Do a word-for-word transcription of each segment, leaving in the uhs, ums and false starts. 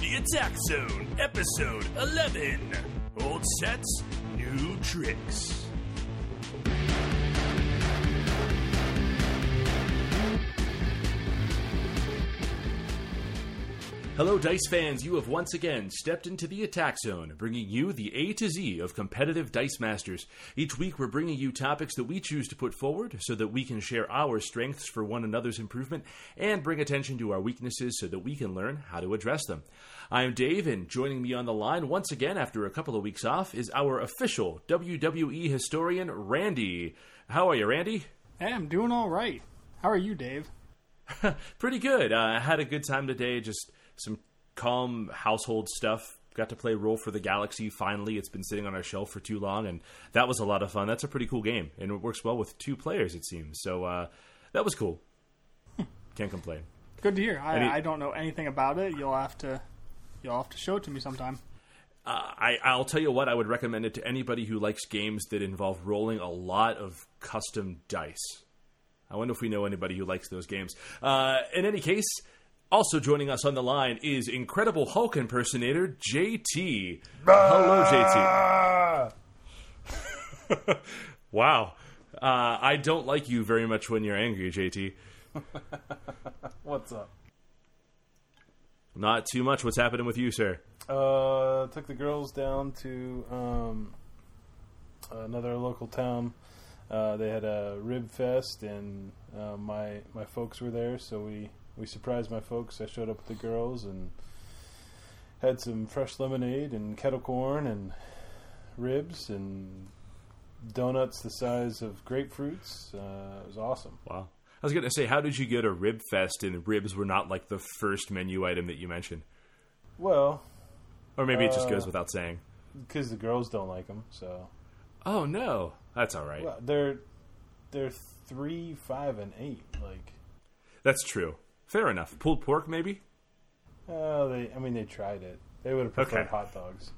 The Attack Zone, Episode eleven. Old sets, new tricks. Hello, Dice fans. You have once again stepped into the Attack Zone, bringing you the A to Z of competitive Dice Masters. Each week, we're bringing you topics that we choose to put forward so that we can share our strengths for one another's improvement and bring attention to our weaknesses so that we can learn how to address them. I am Dave, and joining me on the line once again after a couple of weeks off is our official W W E historian, Randy. How are you, Randy? Hey, I'm doing all right. How are you, Dave? Pretty good. Uh, I had a good time today, just some calm household stuff. Got to play Roll for the Galaxy finally. It's been sitting on our shelf for too long, and that was a lot of fun. That's a pretty cool game, and it works well with two players, it seems. So uh, that was cool. Can't complain. Good to hear. I, Any, I don't know anything about it. You'll have to you'll have to show it to me sometime. Uh, I, I'll tell you what, I would recommend it to anybody who likes games that involve rolling a lot of custom dice. I wonder if we know anybody who likes those games. Uh, in any case, also joining us on the line is Incredible Hulk impersonator J T. Hello, J T. Wow. Uh, I don't like you very much when you're angry, J T. What's up? Not too much. What's happening with you, sir? Uh, took the girls down to um, another local town. Uh, they had a rib fest, and uh, my my folks were there, so we... We surprised my folks. I showed up with the girls and had some fresh lemonade and kettle corn and ribs and donuts the size of grapefruits. Uh, it was awesome. Wow. I was going to say, how did you go to Rib Fest and ribs were not like the first menu item that you mentioned? Well... Or maybe it just uh, goes without saying. Because the girls don't like them, so... Oh, no. That's all right. Well, they're, they're three, five, and eight. Like... That's true. Fair enough. Pulled pork, maybe? Oh, they. I mean, they tried it. They would have preferred okay. hot dogs.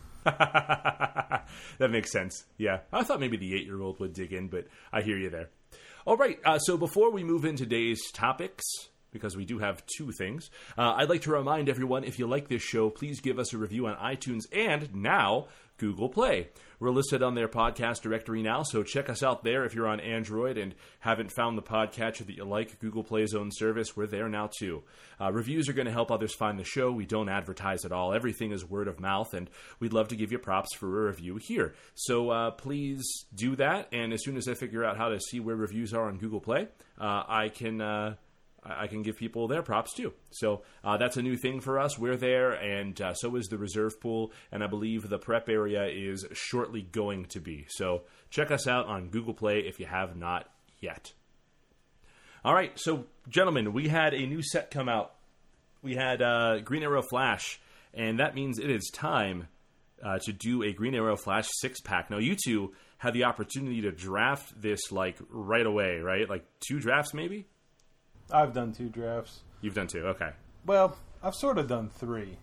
That makes sense. Yeah. I thought maybe the eight-year-old would dig in, but I hear you there. All right. Uh, so before we move into today's topics, because we do have two things, uh, I'd like to remind everyone, if you like this show, please give us a review on iTunes and now Google Play. We're listed on their podcast directory now, so check us out there if you're on Android and haven't found the podcatcher that you like, Google Play's own service. We're there now, too. Uh, reviews are going to help others find the show. We don't advertise at all. Everything is word of mouth, and we'd love to give you props for a review here. So uh, please do that, and as soon as I figure out how to see where reviews are on Google Play, uh, I can... Uh, I can give people their props, too. So uh, that's a new thing for us. We're there, and uh, so is the reserve pool, and I believe the prep area is shortly going to be. So check us out on Google Play if you have not yet. All right, so, gentlemen, we had a new set come out. We had uh, Green Arrow Flash, and that means it is time uh, to do a Green Arrow Flash six-pack. Now, you two had the opportunity to draft this, like, right away, right? Like, two drafts, maybe? I've done two drafts. You've done two, okay. Well, I've sort of done three.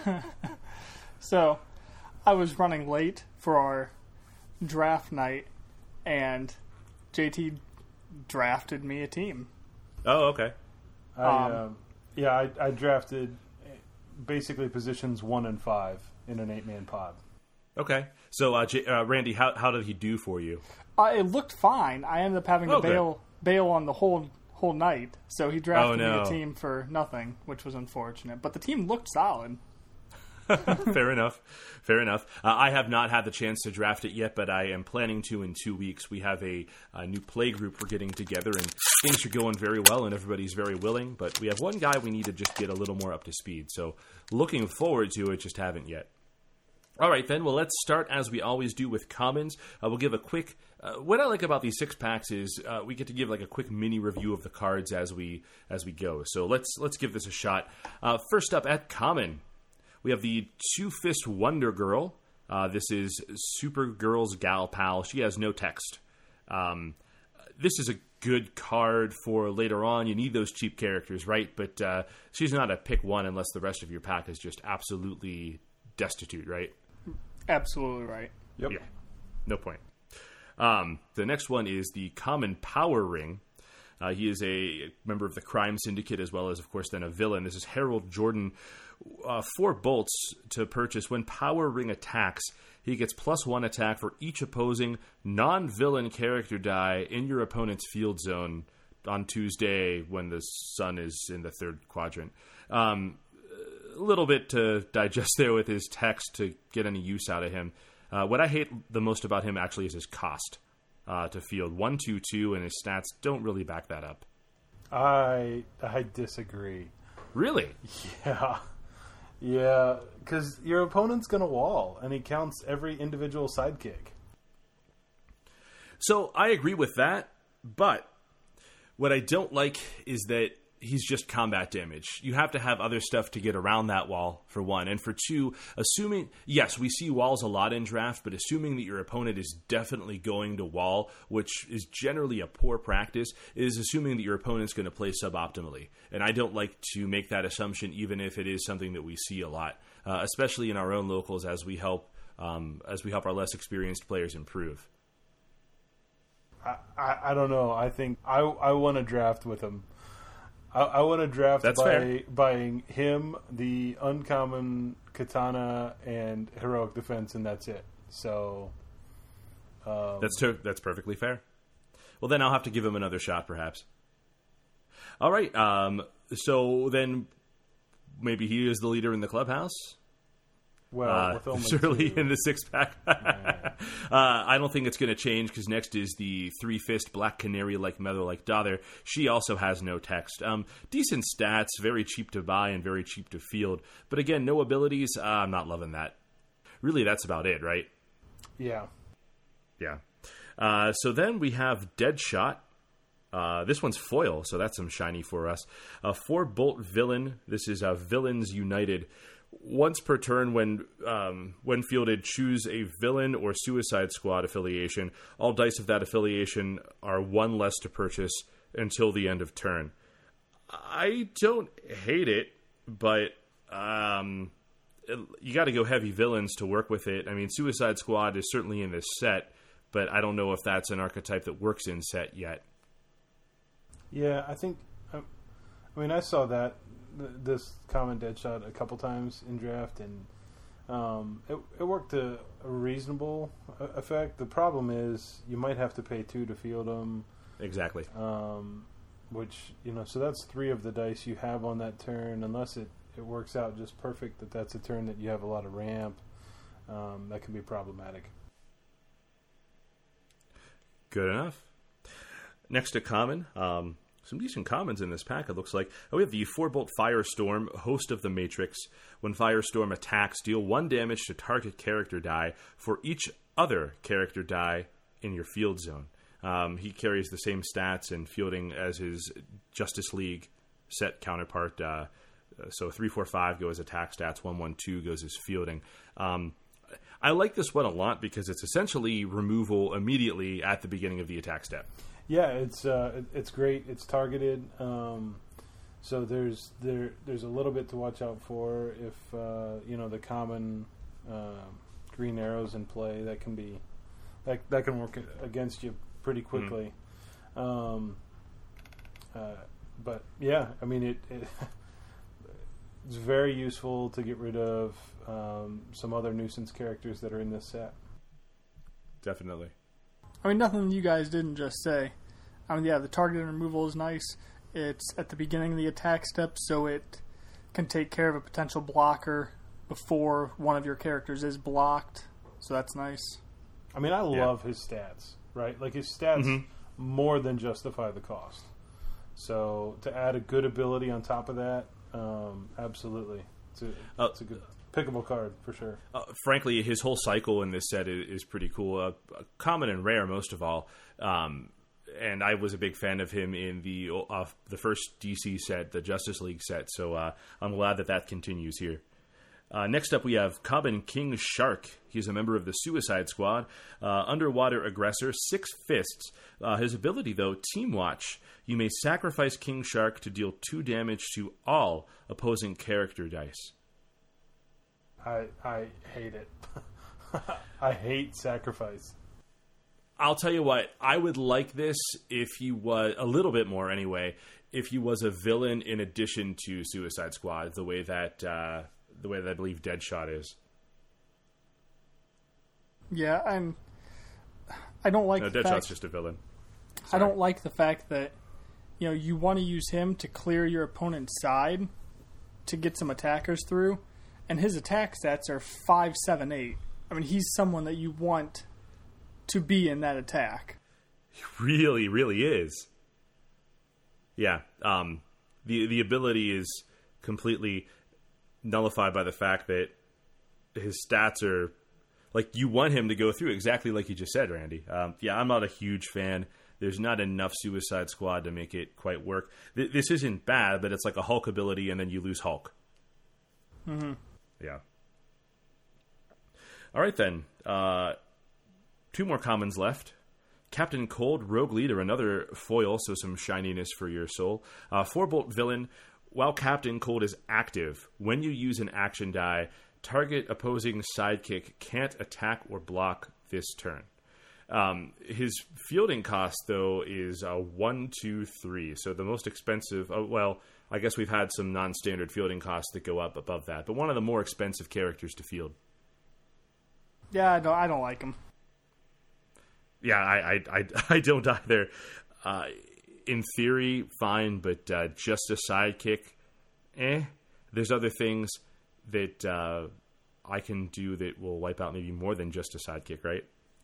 So, I was running late for our draft night, and J T drafted me a team. Oh, okay. I, Um, um, yeah, I, I drafted basically positions one and five in an eight-man pod. Okay. So, uh, J- uh, Randy, how how did he do for you? Uh, it looked fine. I ended up having to Okay. bail bail on the whole whole night, so he drafted Oh, no. me a team for nothing, which was unfortunate. But the team looked solid. Fair enough. Fair enough. Uh, I have not had the chance to draft it yet, but I am planning to in two weeks. We have a, a new play group we're getting together, and things are going very well, and everybody's very willing. But we have one guy we need to just get a little more up to speed. So looking forward to it, just haven't yet. All right, then. Well, let's start, as we always do, with commons. Uh, we'll give a quick... Uh, what I like about these six-packs is uh, we get to give like a quick mini review of the cards as we as we go. So let's let's give this a shot. Uh, first up, at common, we have the Two-Fist Wonder Girl. Uh, this is Supergirl's gal pal. She has no text. Um, this is a good card for later on. You need those cheap characters, right? But uh, she's not a pick one unless the rest of your pack is just absolutely destitute, right? Absolutely right. Yep. Yeah, no point. Um, the next one is the Common Power Ring. Uh, he is a member of the crime syndicate as well as, of course, then a villain. This is Harold Jordan uh, four bolts to purchase. When Power Ring attacks, he gets plus one attack for each opposing non-villain character die in your opponent's field zone on Tuesday when the sun is in the third quadrant. Um, a little bit to digest there with his text to get any use out of him. Uh, what I hate the most about him actually is his cost uh, to field. one two two, and his stats don't really back that up. I I disagree. Really? Yeah. Yeah, because your opponent's going to wall, and he counts every individual sidekick. So I agree with that, but what I don't like is that he's just combat damage. You have to have other stuff to get around that wall, for one. And for two, assuming, yes, we see walls a lot in draft, but assuming that your opponent is definitely going to wall, which is generally a poor practice, is assuming that your opponent's going to play suboptimally. And I don't like to make that assumption, even if it is something that we see a lot, uh, especially in our own locals as we help um, as we help our less experienced players improve. I, I, I don't know. I think I, I want to draft with him. I, I want to draft That's by fair. buying him, the uncommon katana, and heroic defense, and that's it. So um, That's to- that's perfectly fair. Well, then I'll have to give him another shot, perhaps. All right. Um, so then maybe he is the leader in the clubhouse. well, Uh, with only surely two. in the six pack. uh, I don't think it's going to change because next is the three fist black canary like metal like Dother. She also has no text. Um, decent stats, very cheap to buy and very cheap to field. But again, no abilities. Uh, I'm not loving that. Really, that's about it, right? Yeah. Yeah. Uh, so then we have Deadshot. Uh, this one's foil, so that's some shiny for us. A four bolt villain. This is uh, Villains United. Once per turn, when um, when fielded, choose a villain or Suicide Squad affiliation. All dice of that affiliation are one less to purchase until the end of turn. I don't hate it, but um, it, you got to go heavy villains to work with it. I mean, Suicide Squad is certainly in this set, but I don't know if that's an archetype that works in set yet. Yeah, I think. I, I mean, I saw that th- this common Deadshot a couple times in draft, and um, it it worked to a reasonable uh, effect. The problem is you might have to pay two to field them, Exactly. um, which you know. So that's three of the dice you have on that turn, unless it, it works out just perfect that that's a turn that you have a lot of ramp. Um, that can be problematic. Good enough. Next to common, um, some decent commons in this pack, it looks like. Oh, we have the four bolt Firestorm, Host of the Matrix. When Firestorm attacks, deal one damage to target character die for each other character die in your field zone. Um, he carries the same stats and fielding as his Justice League set counterpart. Uh, so three four five goes attack stats, one one two goes his fielding. Um, I like this one a lot because it's essentially removal immediately at the beginning of the attack step. Yeah, it's uh, it, it's great. It's targeted, um, so there's there there's a little bit to watch out for if uh, you know the common uh, green arrows in play. That can be that that can work against you pretty quickly. Mm-hmm. Um, uh, but yeah, I mean it, it it's very useful to get rid of um, some other nuisance characters that are in this set. Definitely. I mean, nothing you guys didn't just say. I mean, yeah, the target removal is nice. It's at the beginning of the attack step, so it can take care of a potential blocker before one of your characters is blocked. So that's nice. I mean, I Yeah. love his stats, right? Like, his stats Mhm. more than justify the cost. So, to add a good ability on top of that, um, absolutely. It's a, Uh, it's a good, pickable card, for sure. Uh, frankly, his whole cycle in this set is, is pretty cool. Uh, common and rare, most of all. Um, and I was a big fan of him in the uh, the first D C set, the Justice League set. So uh, I'm glad that that continues here. Uh, next up, we have Common King Shark. He's a member of the Suicide Squad. Uh, underwater aggressor, six fists. Uh, his ability, though, Team Watch. You may sacrifice King Shark to deal two damage to all opposing character dice. I I hate it. I hate sacrifice. I'll tell you what, I would like this if he was, a little bit more anyway, if he was a villain in addition to Suicide Squad, the way that uh, the way that I believe Deadshot is. Yeah, I'm. I don't like. No, the Deadshot's fact, just a villain. I don't like the fact that, you know, you want to use him to clear your opponent's side to get some attackers through, and his attack stats are five, seven, eight. I mean, he's someone that you want to be in that attack. He really, really is. Yeah. Um, the the ability is completely nullified by the fact that his stats are like you want him to go through exactly like you just said, Randy. Um, yeah, I'm not a huge fan. There's not enough Suicide Squad to make it quite work. Th- this isn't bad, but it's like a Hulk ability, and then you lose Hulk. Mm-hmm. Yeah. All right, then. Uh, two more commons left. Captain Cold, Rogue Leader, another foil, so some shininess for your soul. Uh, Four-bolt villain. While Captain Cold is active, when you use an action die, target opposing sidekick can't attack or block this turn. Um, his fielding cost, though, is uh, one, two, three. So the most expensive... Oh, well, I guess we've had some non-standard fielding costs that go up above that. But one of the more expensive characters to field. Yeah, I don't, I don't like him. Yeah, I I, I, I don't either. Uh, in theory, fine, but uh, just a sidekick, eh. There's other things that uh, I can do that will wipe out maybe more than just a sidekick, right?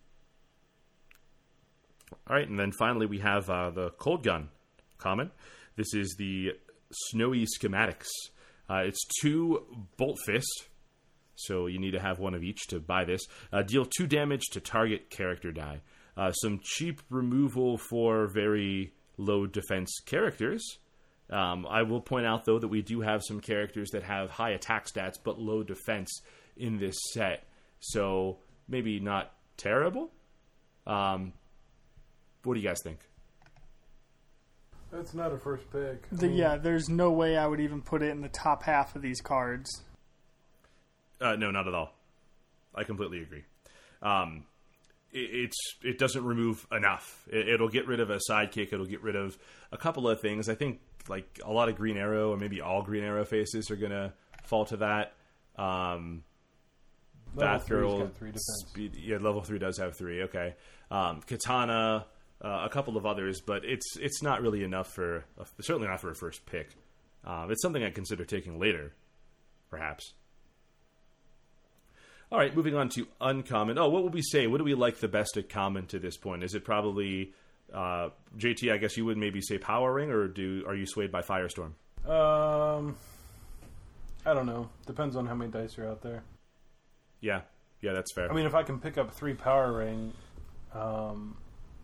All right, and then finally we have uh, the Cold Gun common. This is the Snowy Schematics. Uh, it's two Bolt Fist, so you need to have one of each to buy this. Uh, deal two damage to target character die. Uh, some cheap removal for very low defense characters. Um, I will point out, though, that we do have some characters that have high attack stats but low defense in this set. So maybe not terrible. Um, what do you guys think? That's not a first pick. The, yeah, there's no way I would even put it in the top half of these cards. Uh, no, not at all. I completely agree. Um, it, it's it doesn't remove enough. It, it'll get rid of a sidekick. It'll get rid of a couple of things. I think like a lot of Green Arrow or maybe all Green Arrow faces are gonna fall to that. Um, Batgirl, speed, yeah, level three does have three. Okay, um, Katana, uh, a couple of others, but it's it's not really enough for certainly not for a first pick. Um, it's something I consider taking later, perhaps. All right, moving on to uncommon. Oh, what would we say? What do we like the best at common to this point? Is it probably uh, J T? I guess you would maybe say Power Ring, or do are you swayed by Firestorm? Um, I don't know. Depends on how many dice are out there. Yeah, yeah, that's fair. I mean, if I can pick up three Power Ring, um,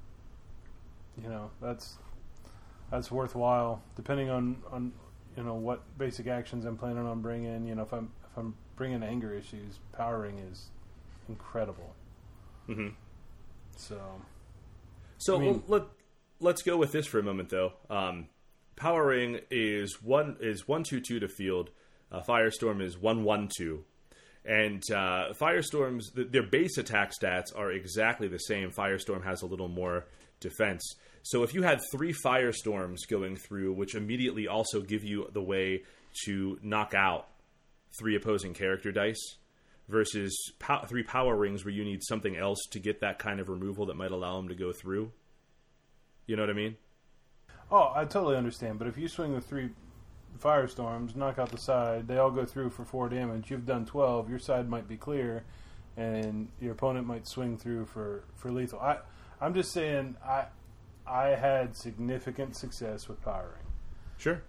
you know, that's that's worthwhile. Depending on, on you know what basic actions I'm planning on bringing. You know, if I'm if I'm bringing anger issues, Power Ring is incredible. Mm-hmm. So, so I mean, let let's go with this for a moment, though. Um, Power Ring is one is one two two to field. Uh, Firestorm is one one two. And uh, Firestorm's, their base attack stats are exactly the same. Firestorm has a little more defense. So if you had three Firestorms going through, which immediately also give you the way to knock out three opposing character dice, versus pow- three Power Rings where you need something else to get that kind of removal that might allow them to go through. You know what I mean? Oh, I totally understand. But if you swing with three Firestorms, knock out the side, they all go through for four damage, you've done twelve, your side might be clear, and your opponent might swing through for, for lethal. I, I'm just saying, I I had significant success with Power Ring. Sure.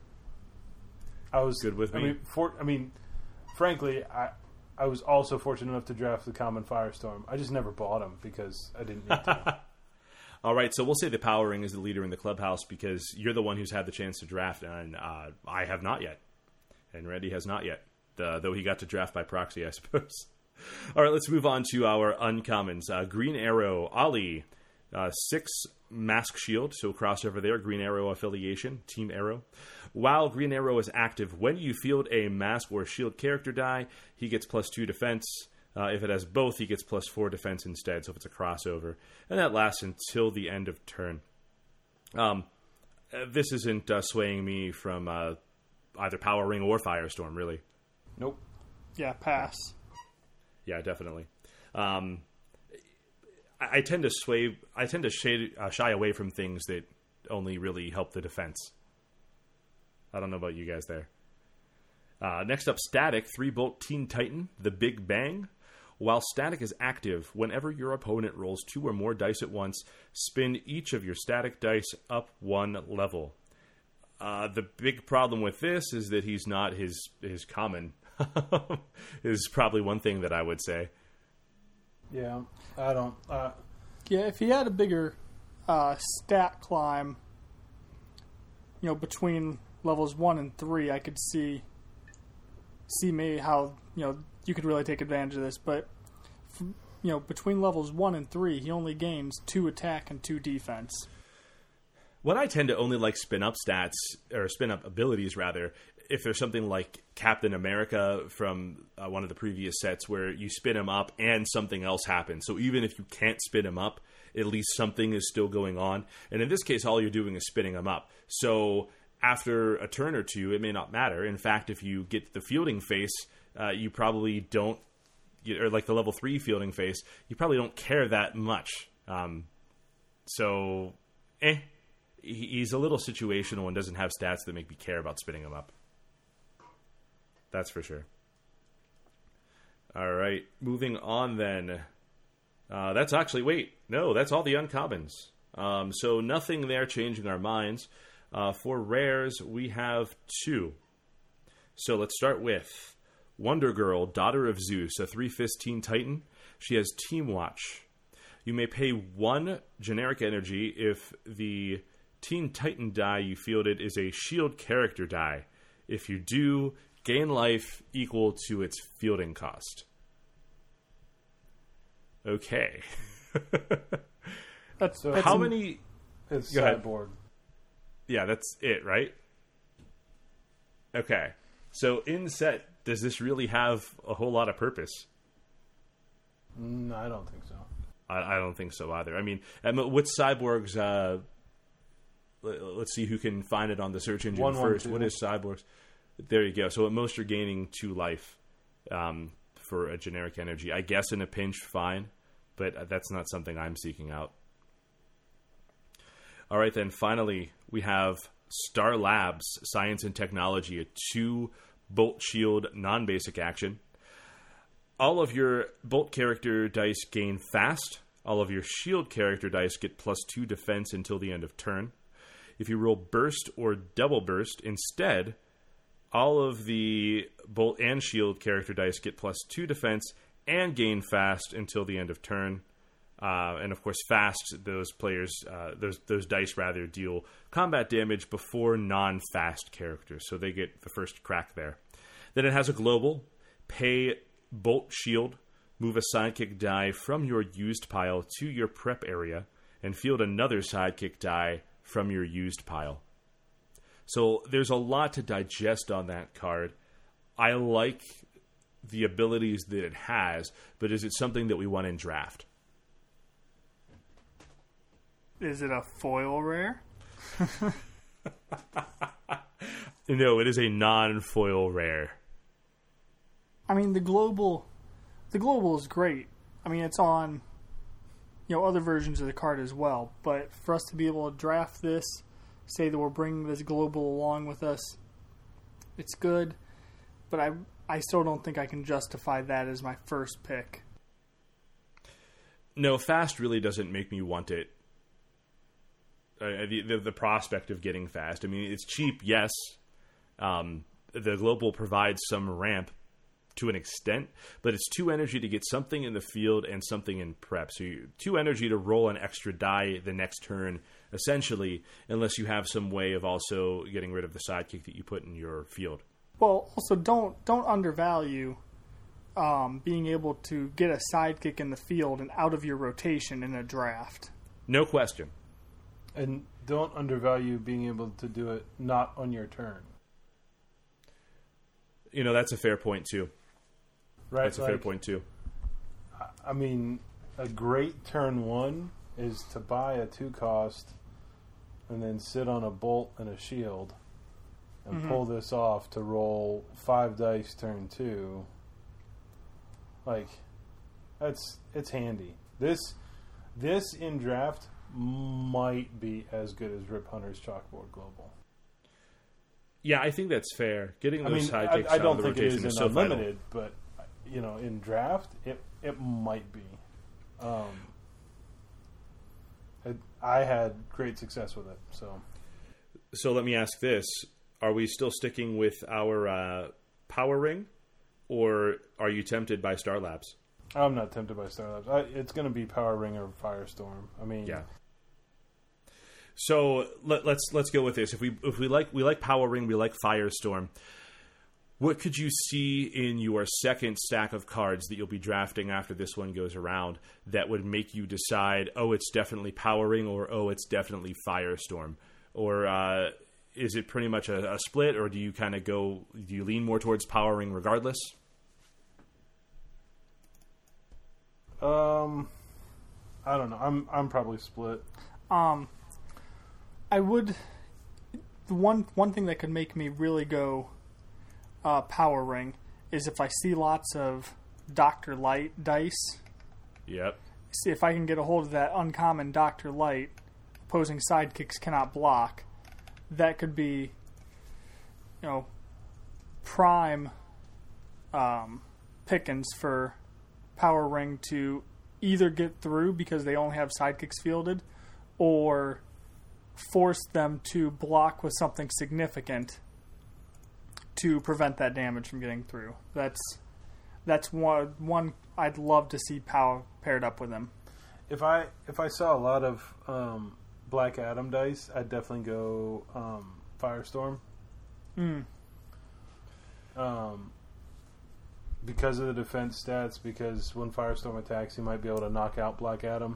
I was good with me. I mean, for, I mean, frankly, I I was also fortunate enough to draft the common Firestorm. I just never bought them because I didn't need to. All right, so we'll say the Power Ring is the leader in the clubhouse because you're the one who's had the chance to draft, and uh, I have not yet. And Randy has not yet, uh, though he got to draft by proxy, I suppose. All right, let's move on to our uncommons. Uh, Green Arrow, Ali, uh, six Mask Shield, so crossover there, Green Arrow affiliation, Team Arrow. While Green Arrow is active, when you field a Mask or Shield character die, he gets plus two defense. Uh, if it has both, he gets plus four defense instead, so if it's a crossover. And that lasts until the end of turn. Um, this isn't uh, swaying me from uh, either Power Ring or Firestorm, really. Nope. Yeah, pass. Yeah, definitely. Um, I, I tend to sway. I tend to shade, uh, shy away from things that only really help the defense. I don't know about you guys there. Uh, next up, Static, three bolt Teen Titan, the Big Bang. While Static is active, whenever your opponent rolls two or more dice at once, spin each of your Static dice up one level. Uh, the big problem with this is that he's not his, his common. Is probably one thing that I would say. Yeah, I don't... Uh... Yeah, if he had a bigger uh, stat climb, you know, between levels one and three, I could see see me how, you know, you could really take advantage of this. But, from, you know, between levels one and three, he only gains two attack and two defense. What I tend to only like spin up stats, or spin up abilities rather, if there's something like Captain America from uh, one of the previous sets where you spin him up and something else happens. So even if you can't spin him up, at least something is still going on. And in this case, all you're doing is spinning him up. So after a turn or two, it may not matter. In fact, if you get the fielding face, uh, you probably don't, or like the level three fielding face, you probably don't care that much. Um, so, eh. He's a little situational and doesn't have stats that make me care about spinning him up. That's for sure. All right, moving on then. Uh, that's actually, wait, no, that's all the uncommons. Um, so nothing there changing our minds. Uh, for rares, we have two. So let's start with Wonder Girl, Daughter of Zeus, a three-fist Teen Titan. She has Team Watch. You may pay one generic energy if the Teen Titan die you fielded is a shield character die. If you do, gain life equal to its fielding cost. Okay. That's, so that's how an, many... It's Go ahead. sideboard. Yeah, that's it, right? Okay. So in set, does this really have a whole lot of purpose? Mm, I don't think so. I, I don't think so either. I mean, with Cyborg's... Uh, let's see who can find it on the search engine one, first. one, what is Cyborg's? There you go. So at most you're gaining two life um, for a generic energy. I guess in a pinch, fine. But that's not something I'm seeking out. All right, then finally we have Star Labs Science and Technology, a two Bolt Shield non-basic action. All of your Bolt character dice gain fast. All of your Shield character dice get plus two defense until the end of turn. If you roll Burst or Double Burst instead, all of the Bolt and Shield character dice get plus two defense and gain fast until the end of turn. Uh, and of course, fast, those players, uh, those those dice rather deal combat damage before non-fast characters, so they get the first crack there. Then it has a global, pay Bolt Shield, move a sidekick die from your used pile to your prep area, and field another sidekick die from your used pile. So there's a lot to digest on that card. I like the abilities that it has, but is it something that we want in draft? Is it a foil rare? No, it is a non-foil rare. I mean, the global, the global is great. I mean, it's on, you know, other versions of the card as well. But for us to be able to draft this, say that we're bringing this global along with us, it's good. But I, I still don't think I can justify that as my first pick. No, fast really doesn't make me want it. Uh, the, the the prospect of getting fast. I mean, it's cheap, yes. Um, the global provides some ramp to an extent, but it's two energy to get something in the field and something in prep. So you, two energy to roll an extra die the next turn, essentially, unless you have some way of also getting rid of the sidekick that you put in your field. Well, also don't don't undervalue um, being able to get a sidekick in the field and out of your rotation in a draft. No question. And don't undervalue being able to do it not on your turn. You know, that's a fair point, too. Right. That's a like, fair point, too. I mean, a great turn one is to buy a two cost and then sit on a bolt and a shield and mm-hmm. pull this off to roll five dice turn two Like, that's it's handy. This this in draft might be as good as Rip Hunter's Chalkboard Global. Yeah, I think that's fair. Getting those I mean, sidekicks I, I out don't of the think it rotation is is in so unlimited, vital. but you know, in draft, it it might be. Um, it, I had great success with it. So, so let me ask this: are we still sticking with our uh, Power Ring, or are you tempted by Star Labs? I'm not tempted by Star Labs. I, it's going to be Power Ring or Firestorm. I mean, yeah. So let, let's let's go with this. If we if we like we like Power Ring, we like Firestorm. What could you see in your second stack of cards that you'll be drafting after this one goes around that would make you decide, oh, it's definitely Power Ring, or oh, it's definitely Firestorm, or uh, is it pretty much a, a split, or do you kind of go, do you lean more towards Power Ring regardless? Um, I don't know. I'm I'm probably split. Um, I would. The one one thing that could make me really go uh, Power Ring is if I see lots of Doctor Light dice. Yep. See if I can get a hold of that uncommon Doctor Light, opposing sidekicks cannot block. That could be, you know, prime um, pickings for Power Ring to either get through because they only have sidekicks fielded, or force them to block with something significant to prevent that damage from getting through. That's that's one one I'd love to see Power paired up with him. If I if I saw a lot of um, Black Adam dice, I'd definitely go um, Firestorm. Mm. Um, because of the defense stats, because when Firestorm attacks, he might be able to knock out Black Adam.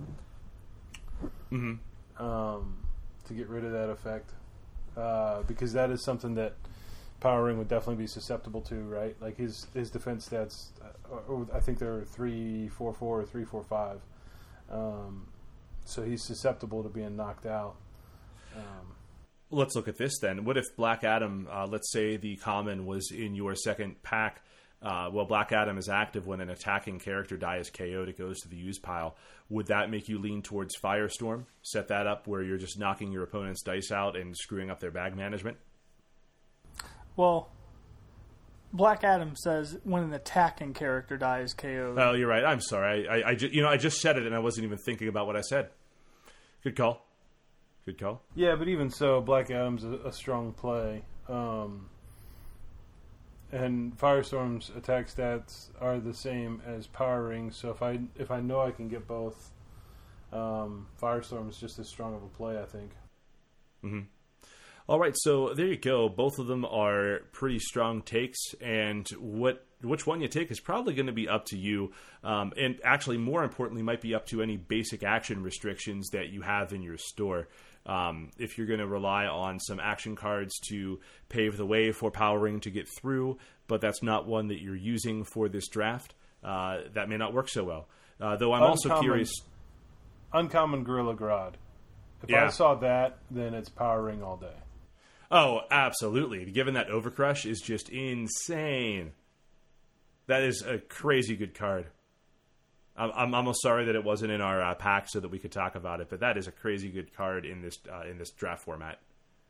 Mm-hmm. Um, to get rid of that effect. Uh, because that is something that Power Ring would definitely be susceptible to, right? Like his, his defense stats, uh, I think they're three four four or three four five. Um, so he's susceptible to being knocked out. Um, Let's look at this then. What if Black Adam, uh, let's say the common was in your second pack? Uh, well, Black Adam is active when an attacking character dies K O'd. It goes to the use pile. Would that make you lean towards Firestorm? Set that up where you're just knocking your opponent's dice out and screwing up their bag management? Well, Black Adam says when an attacking character dies K O'd. Oh, you're right. I'm sorry. I, I, I ju- you know, I just said it and I wasn't even thinking about what I said. Good call. Good call. yeah, but even so, Black Adam's a, a strong play. Um, and Firestorm's attack stats are the same as Power Ring, so if I if I know I can get both, um, Firestorm is just as strong of a play, I think. Mm-hmm. All right, so there you go. Both of them are pretty strong takes, and what which one you take is probably going to be up to you, um, and actually, more importantly, might be up to any basic action restrictions that you have in your store. Um, if you're going to rely on some action cards to pave the way for Power Ring to get through, but that's not one that you're using for this draft, uh, that may not work so well. Uh, though I'm Uncommon, also curious. Uncommon Gorilla Grodd. If Yeah. I saw that, then it's Power Ring all day. Oh, absolutely. Given that Overcrush is just insane. That is a crazy good card. I'm, I'm almost sorry that it wasn't in our uh, pack so that we could talk about it, but that is a crazy good card in this uh, in this draft format.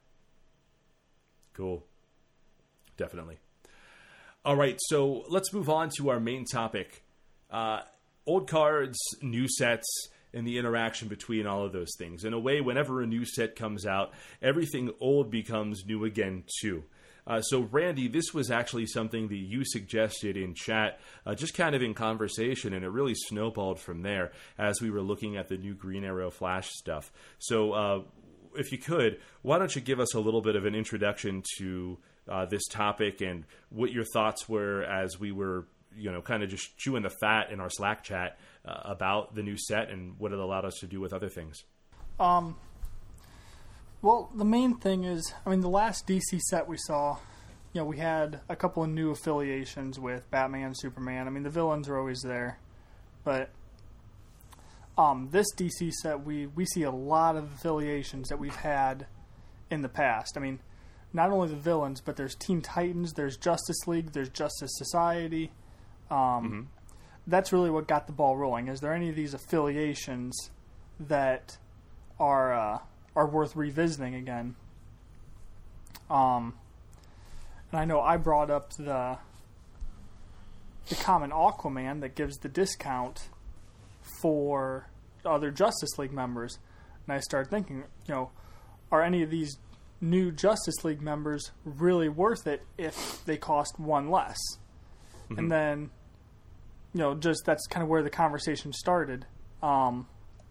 Cool. Definitely. All right, so let's move on to our main topic. Uh, old cards, new sets, and the interaction between all of those things. In a way, whenever a new set comes out, everything old becomes new again, too. Uh, so, Randy, this was actually something that you suggested in chat, uh, just kind of in conversation, and it really snowballed from there as we were looking at the new Green Arrow Flash stuff. So, uh, if you could, why don't you give us a little bit of an introduction to uh, this topic and what your thoughts were as we were, you know, kind of just chewing the fat in our Slack chat uh, about the new set and what it allowed us to do with other things. Um. Well, the main thing is, I mean, the last D C set we saw, you know, we had a couple of new affiliations with Batman, Superman. I mean, the villains are always there, but um, this D C set, we, we see a lot of affiliations that we've had in the past. I mean, not only the villains, but there's Teen Titans, there's Justice League, there's Justice Society. Um, that's really what got the ball rolling. Is there any of these affiliations that are uh, are worth revisiting again? Um, and I know I brought up the the common Aquaman that gives the discount for other Justice League members, and I started thinking, you know, are any of these new Justice League members really worth it if they cost one less? Mm-hmm. And then, you know, just that's kind of where the conversation started. Um,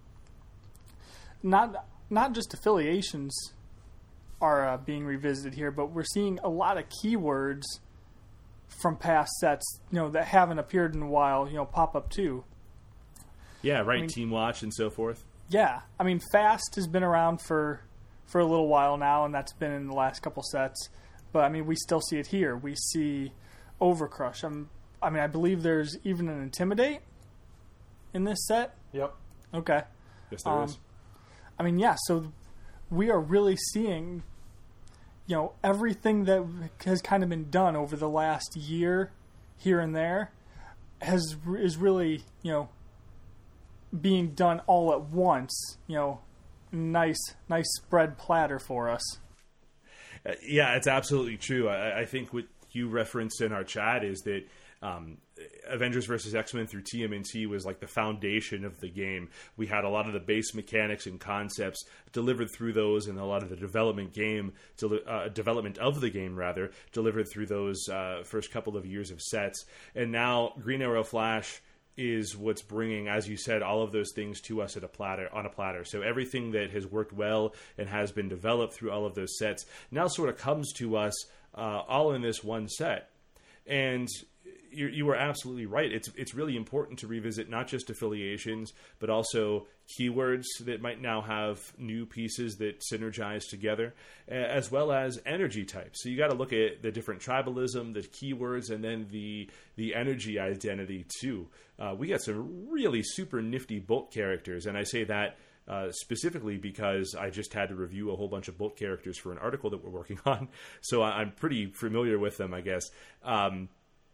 not not just affiliations are uh, being revisited here, but we're seeing a lot of keywords from past sets, you know, that haven't appeared in a while, you know, pop up too. Yeah, right. I mean, Team Watch and so forth. Yeah, I mean, Fast has been around for for a little while now, and that's been in the last couple sets. But I mean, we still see it here. We see Overcrush. I'm, I mean, I believe there's even an Intimidate in this set. Yep. Okay. Yes, there um, is. I mean, yeah. So we are really seeing, you know, everything that has kind of been done over the last year, here and there, has is really, you know, being done all at once. You know, nice, nice spread platter for us. Uh, yeah, it's absolutely true. I, I think what you referenced in our chat is that um, Avengers versus X-Men through T M N T was like the foundation of the game. We had a lot of the base mechanics and concepts delivered through those, and a lot of the development game, uh, development of the game rather, delivered through those uh, first couple of years of sets. And now Green Arrow Flash is what's bringing, as you said, all of those things to us at a platter, on a platter. So everything that has worked well and has been developed through all of those sets now sort of comes to us uh, all in this one set. And you, you were absolutely right. It's it's really important to revisit not just affiliations, but also keywords that might now have new pieces that synergize together, as well as energy types. So you got to look at the different tribalism, the keywords, and then the the energy identity too. Uh, we got some really super nifty Bolt characters, and I say that Uh, specifically because I just had to review a whole bunch of Bolt characters for an article that we're working on, so I, I'm pretty familiar with them, I guess. Um,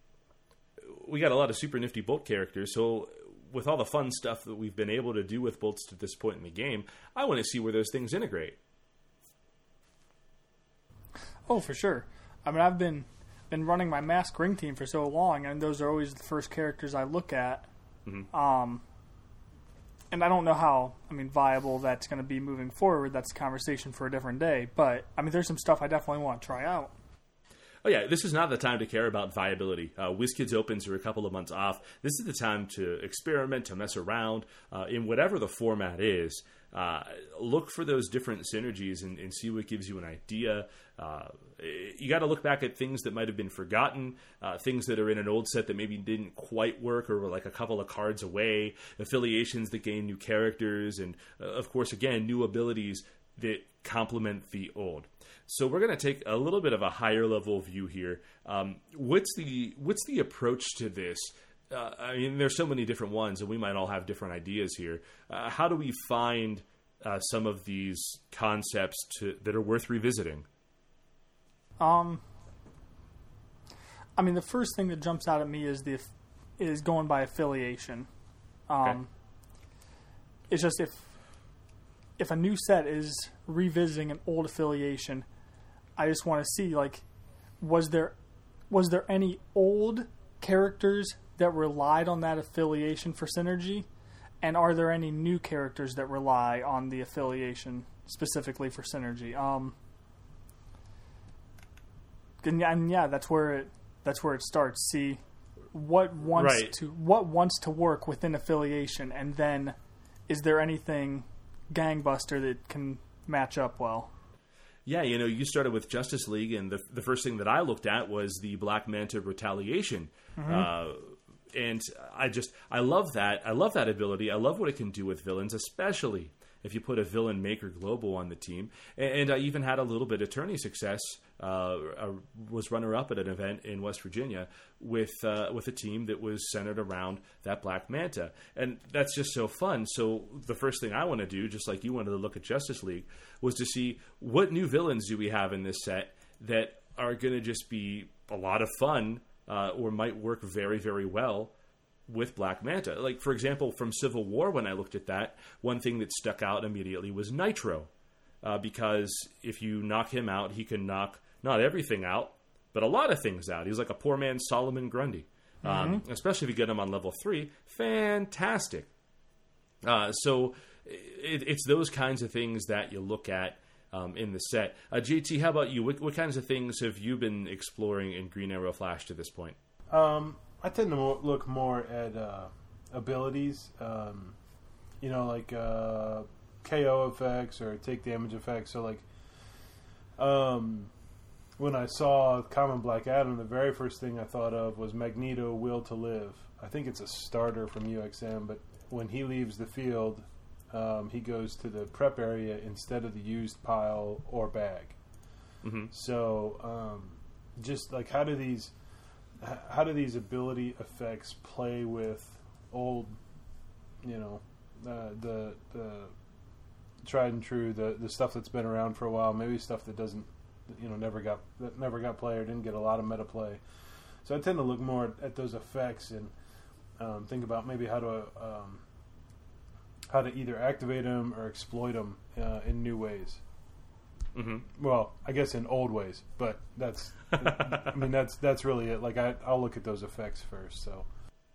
we got a lot of super nifty Bolt characters, so with all the fun stuff that we've been able to do with Bolts to this point in the game, I want to see where those things integrate. Oh, for sure. I mean, I've been been running my Mask Ring team for so long, and those are always the first characters I look at. Mm-hmm. Um, and I don't know how, I mean, viable that's going to be moving forward. That's a conversation for a different day. But, I mean, there's some stuff I definitely want to try out. Oh, yeah, this is not the time to care about viability. Uh, WizKids Opens are a couple of months off. This is the time to experiment, to mess around uh, in whatever the format is. Uh, look for those different synergies and, and see what gives you an idea. Uh, you got to look back at things that might have been forgotten, uh, things that are in an old set that maybe didn't quite work or were like a couple of cards away, affiliations that gain new characters, and, uh, of course, again, new abilities that complement the old. So we're going to take a little bit of a higher level view here. Um, what's the what's the approach to this? Uh, I mean, there's so many different ones, and we might all have different ideas here. Uh, how do we find uh, some of these concepts to, that are worth revisiting? Um, I mean, the first thing that jumps out at me is the is going by affiliation. Um, okay. It's just if if a new set is revisiting an old affiliation, I just want to see, like, was there was there any old characters that relied on that affiliation for synergy, and are there any new characters that rely on the affiliation specifically for synergy? Um, and, and yeah, that's where it that's where it starts. See what wants right. to what wants to work within affiliation, and then is there anything gangbuster that can match up well? Yeah, you know, you started with Justice League, and the the first thing that I looked at was the Black Manta Retaliation. Mm-hmm. Uh, and I just, I love that. I love that ability. I love what it can do with villains, especially if you put a villain maker global on the team. And, and I even had a little bit of tourney success. Uh, I was runner-up at an event in West Virginia with uh, with a team that was centered around that Black Manta. And that's just so fun. So the first thing I want to do, just like you wanted to look at Justice League, was to see what new villains do we have in this set that are going to just be a lot of fun uh, or might work very, very well with Black Manta. Like, for example, from Civil War, when I looked at that, one thing that stuck out immediately was Nitro. Uh, because if you knock him out, he can knock not everything out, but a lot of things out. He's like a poor man's Solomon Grundy. Um, mm-hmm. Especially if you get him on level three. Fantastic. Uh, so it, it's those kinds of things that you look at um, in the set. Uh, J T, how about you? What, what kinds of things have you been exploring in Green Arrow Flash to this point? Um, I tend to mo- look more at uh, abilities. Um, you know, like uh, K O effects or take damage effects. So, like, um, when I saw Common Black Adam, the very first thing I thought of was Magneto Will to Live. I think it's a starter from U X M, but when he leaves the field, um, he goes to the prep area instead of the used pile or bag. Mm-hmm. So, um, just like how do these how do these ability effects play with old, you know, uh, the the tried and true, the the stuff that's been around for a while, maybe stuff that doesn't, you know, never got that never got play or didn't get a lot of meta play. So I tend to look more at, at those effects and um, think about maybe how to um, how to either activate them or exploit them uh, in new ways. Mm-hmm. Well, I guess in old ways, but that's I mean that's that's really it. Like I, I'll look at those effects first. So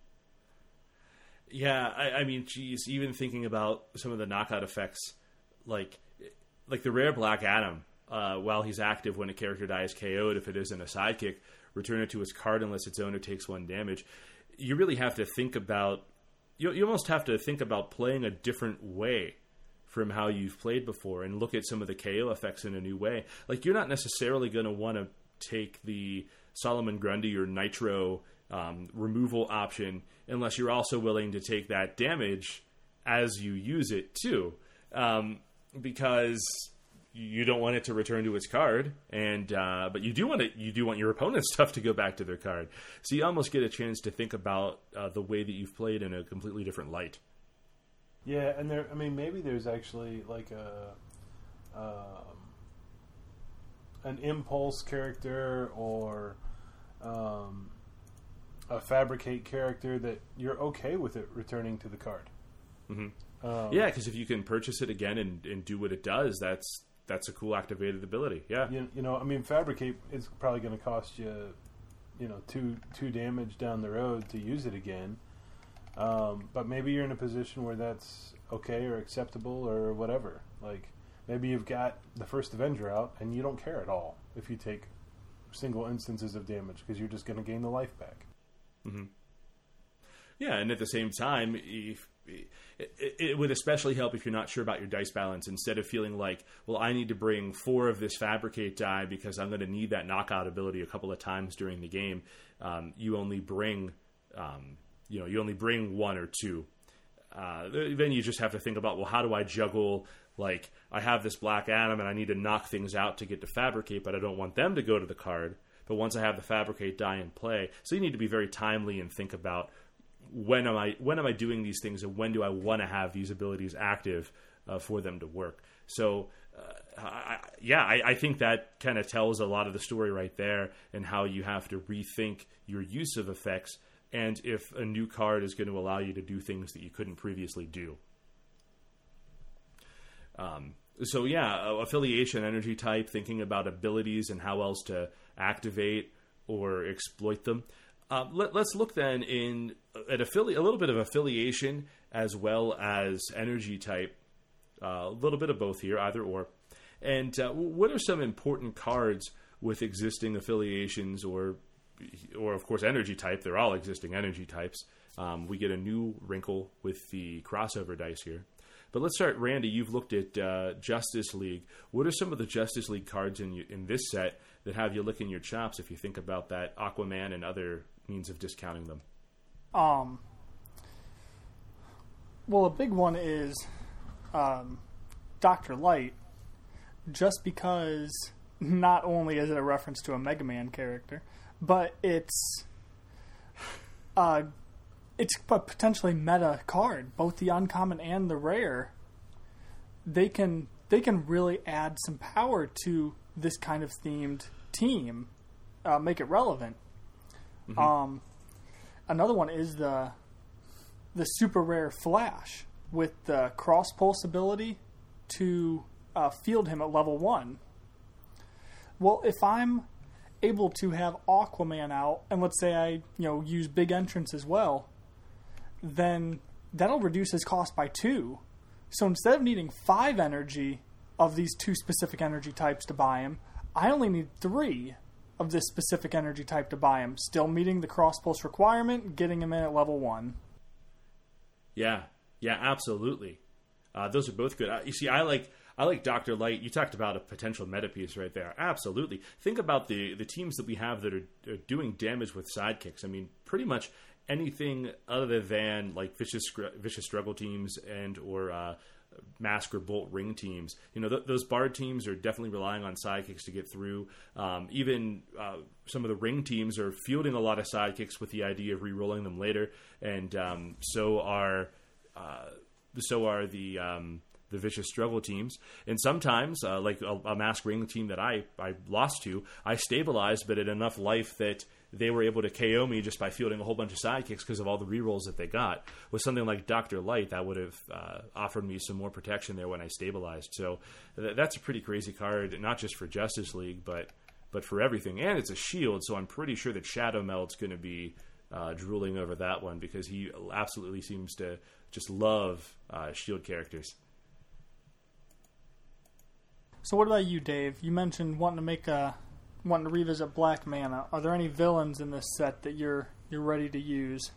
yeah, I, I mean, geez, even thinking about some of the knockout effects, like like the rare Black Adam. Uh, while he's active, when a character dies K O'd, if it isn't a sidekick, return it to its card unless its owner takes one damage. You really have to think about, you, you almost have to think about playing a different way from how you've played before and look at some of the K O effects in a new way. Like, you're not necessarily going to want to take the Solomon Grundy or Nitro um, removal option unless you're also willing to take that damage as you use it too. Um, because you don't want it to return to its card, and uh, but you do want it. You do want your opponent's stuff to go back to their card. So you almost get a chance to think about uh, the way that you've played in a completely different light. Yeah, and there. I mean, maybe there's actually like a um, an impulse character or um, a fabricate character that you're okay with it returning to the card. Mm-hmm. Um, yeah, because if you can purchase it again and, and do what it does, that's that's a cool activated ability. Yeah, you, you know, I mean, fabricate is probably going to cost you, you know, two two damage down the road to use it again. Um, but maybe you're in a position where that's okay or acceptable or whatever. Like maybe you've got the first Avenger out and you don't care at all if you take single instances of damage because you're just going to gain the life back. Mm-hmm. Yeah, and at the same time, if It, it would especially help if you're not sure about your dice balance. Instead of feeling like, well, I need to bring four of this Fabricate die because I'm going to need that knockout ability a couple of times during the game. Um, you only bring, um, you know, you only bring one or two. Uh, then you just have to think about, well, how do I juggle? Like, I have this Black Adam and I need to knock things out to get to Fabricate, but I don't want them to go to the card. But once I have the Fabricate die in play, so you need to be very timely and think about, When am I when am I doing these things, and when do I want to have these abilities active uh, for them to work? So, uh, I, yeah, I, I think that kind of tells a lot of the story right there, and how you have to rethink your use of effects, and if a new card is going to allow you to do things that you couldn't previously do. Um, so, yeah, affiliation, energy type, thinking about abilities and how else to activate or exploit them. Uh, let, let's look then in at affili- a little bit of affiliation as well as energy type. Uh, a little bit of both here, either or. And uh, what are some important cards with existing affiliations or, or of course, energy type? They're all existing energy types. Um, we get a new wrinkle with the crossover dice here. But let's start, Randy. You've looked at uh, Justice League. What are some of the Justice League cards in in this set that have you licking your chops if you think about that Aquaman and other means of discounting them? Um. Well, a big one is um, Doctor Light, just because not only is it a reference to a Mega Man character, but it's uh, it's a potentially meta card. Both the uncommon and the rare, they can they can really add some power to this kind of themed team, uh, make it relevant. Mm-hmm. Um, another one is the the super rare Flash with the cross pulse ability to uh, field him at level one. Well, if I'm able to have Aquaman out, and let's say I you know use Big Entrance as well, then that'll reduce his cost by two. So instead of needing five energy of these two specific energy types to buy him, I only need three of this specific energy type to buy him, still meeting the cross pulse requirement, getting him in at level one. Yeah, yeah, absolutely. Uh, those are both good. Uh, you see, I like I like Doctor Light. You talked about a potential meta piece right there. Absolutely. Think about the the teams that we have that are, are doing damage with sidekicks. I mean, pretty much anything other than like vicious vicious struggle teams and or uh, Mask or Bolt ring teams. You know, th- those Bard teams are definitely relying on sidekicks to get through. Um, even uh, some of the ring teams are fielding a lot of sidekicks with the idea of re-rolling them later, and um, so are uh, so are the um, the vicious struggle teams. And sometimes, uh, like a, a Mask ring team that I, I lost to, I stabilized, but at enough life that they were able to K O me just by fielding a whole bunch of sidekicks because of all the rerolls that they got. With something like Doctor Light, that would have uh, offered me some more protection there when I stabilized. So th- that's a pretty crazy card, not just for Justice League, but but for everything. And it's a shield, so I'm pretty sure that Shadow Meld's going to be uh, drooling over that one because he absolutely seems to just love uh, shield characters. So what about you, Dave? You mentioned wanting to make a wanting to revisit Black Mana. Are there any villains in this set that you're you're ready to use?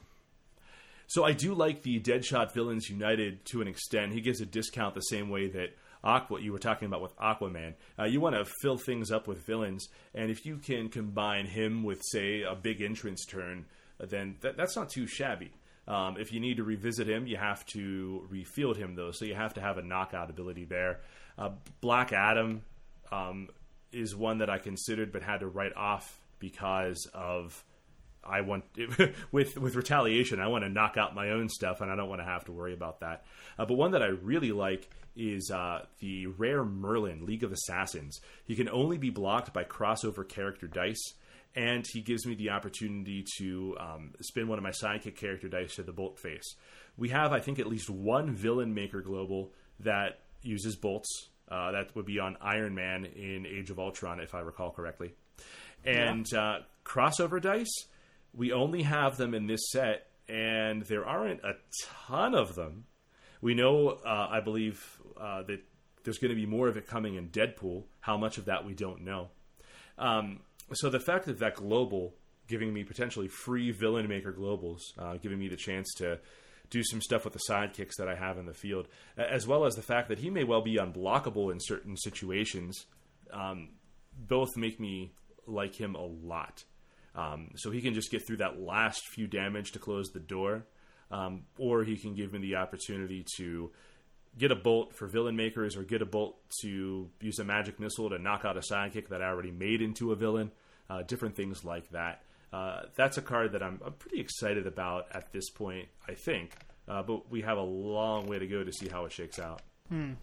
So I do like the Deadshot Villains United to an extent. He gives a discount the same way that Aqua you were talking about with Aquaman. Uh, you want to fill things up with villains, and if you can combine him with, say, a Big Entrance turn, then that, that's not too shabby. Um, if you need to revisit him, you have to refield him, though, so you have to have a knockout ability there. Uh, Black Adam um, is one that I considered but had to write off because of I want with with Retaliation. I want to knock out my own stuff, and I don't want to have to worry about that. Uh, but one that I really like is uh, the rare Merlin, League of Assassins. He can only be blocked by crossover character dice, and he gives me the opportunity to um, spin one of my sidekick character dice to the bolt face. We have, I think, at least one Villain Maker Global that uses bolts. Uh, that would be on Iron Man in Age of Ultron, if I recall correctly. And yeah. uh, crossover dice, we only have them in this set, and there aren't a ton of them. We know, uh, I believe, uh, that there's going to be more of it coming in Deadpool. How much of that, we don't know. Um, so the fact that that global, giving me potentially free Villain Maker Globals, uh, giving me the chance to do some stuff with the sidekicks that I have in the field, as well as the fact that he may well be unblockable in certain situations, um, both make me like him a lot. Um, so he can just get through that last few damage to close the door, um, or he can give me the opportunity to get a bolt for Villain Makers or get a bolt to use a magic missile to knock out a sidekick that I already made into a villain, uh, different things like that. Uh, that's a card that I'm, I'm pretty excited about at this point, I think. Uh, but we have a long way to go to see how it shakes out. Hmm.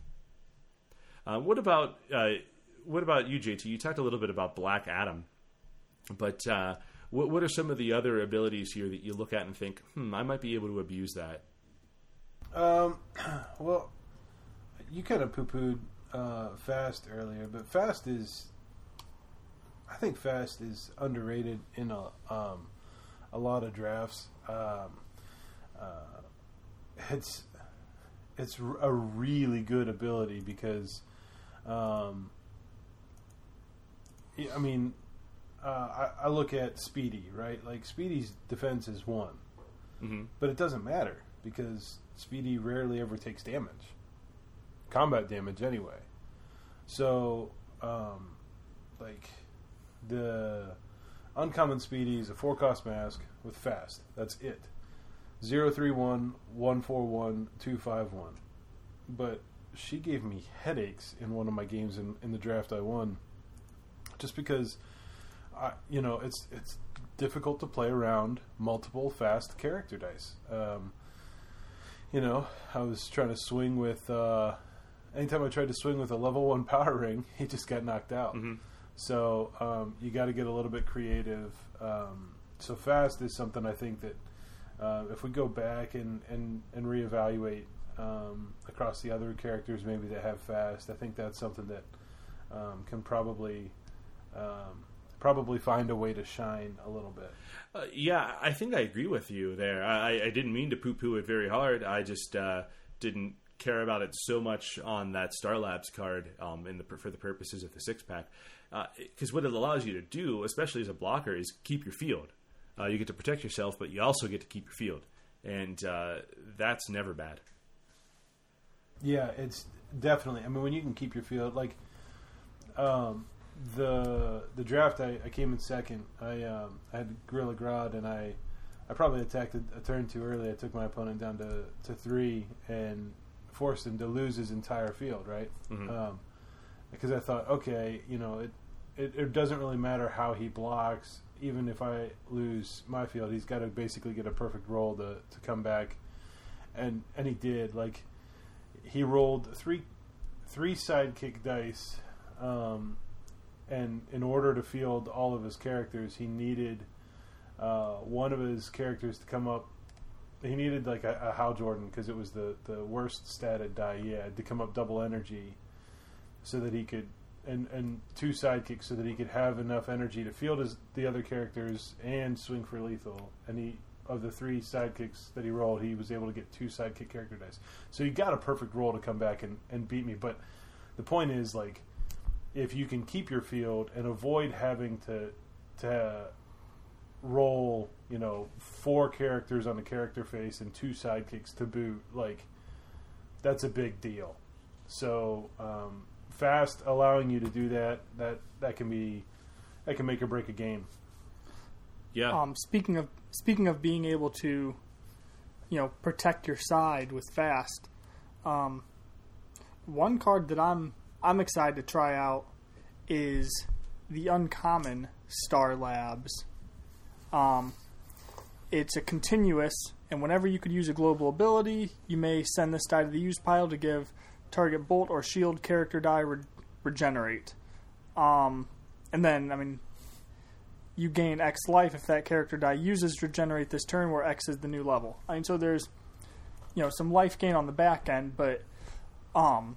Uh, what about uh, what about you, J T? You talked a little bit about Black Adam, but uh, what, what are some of the other abilities here that you look at and think, hmm, I might be able to abuse that? Um, well, you kind of poo-pooed uh, Fast earlier, but Fast is... I think Fast is underrated in a um, a lot of drafts. Um, uh, it's it's a really good ability because, um, I mean, uh, I, I look at Speedy, right? Like Speedy's defense is one, mm-hmm. but it doesn't matter because Speedy rarely ever takes damage, combat damage anyway. So, um, like. The uncommon Speedy is a four-cost mask with Fast. That's it. zero three one, one four one, two five one. But she gave me headaches in one of my games in, in the draft I won. Just because, I, you know, it's it's difficult to play around multiple Fast character dice. Um, you know, I was trying to swing with... Uh, anytime I tried to swing with a level one power ring, he just got knocked out. Mm-hmm. So um, you got to get a little bit creative. Um, so Fast is something I think that uh, if we go back and and and reevaluate um, across the other characters, maybe that have fast, I think that's something that um, can probably um, probably find a way to shine a little bit. Uh, yeah, I think I agree with you there. I, I didn't mean to poo-poo it very hard. I just uh, didn't care about it so much on that Star Labs card um, in the for the purposes of the six pack, because uh, what it allows you to do, especially as a blocker, is keep your field. Uh, you get to protect yourself, but you also get to keep your field, and uh, that's never bad. Yeah, it's definitely. I mean, when you can keep your field, like um, the the draft, I, I came in second. I um, I had Gorilla Grodd, and I I probably attacked a, a turn too early. I took my opponent down to, to three and forced him to lose his entire field, right? Mm-hmm. Um, because I thought, okay, you know, it, it it doesn't really matter how he blocks. Even if I lose my field, he's got to basically get a perfect roll to, to come back, and and he did. Like he rolled three three sidekick dice, um, and in order to field all of his characters, he needed uh, one of his characters to come up. He needed like a, a Hal Jordan because it was the, the worst statted die he had to come up double energy, so that he could and, and two sidekicks so that he could have enough energy to field his the other characters and swing for lethal. And he of the three sidekicks that he rolled, he was able to get two sidekick character dice. So he got a perfect roll to come back and, and beat me. But the point is, like, if you can keep your field and avoid having to to roll, you know, four characters on the character face and two sidekicks to boot, like, that's a big deal. So um, fast allowing you to do that, that that can be that can make or break a game. Yeah. Um, speaking of speaking of being able to, you know, protect your side with fast, um, one card that I'm I'm excited to try out is the uncommon Star Labs. Um, it's a continuous, and whenever you could use a global ability, you may send this die to the use pile to give target bolt or shield character die re- regenerate. Um, and then, I mean, you gain X life if that character die uses regenerate this turn, where X is the new level. I mean, so there's, you know, some life gain on the back end, but um,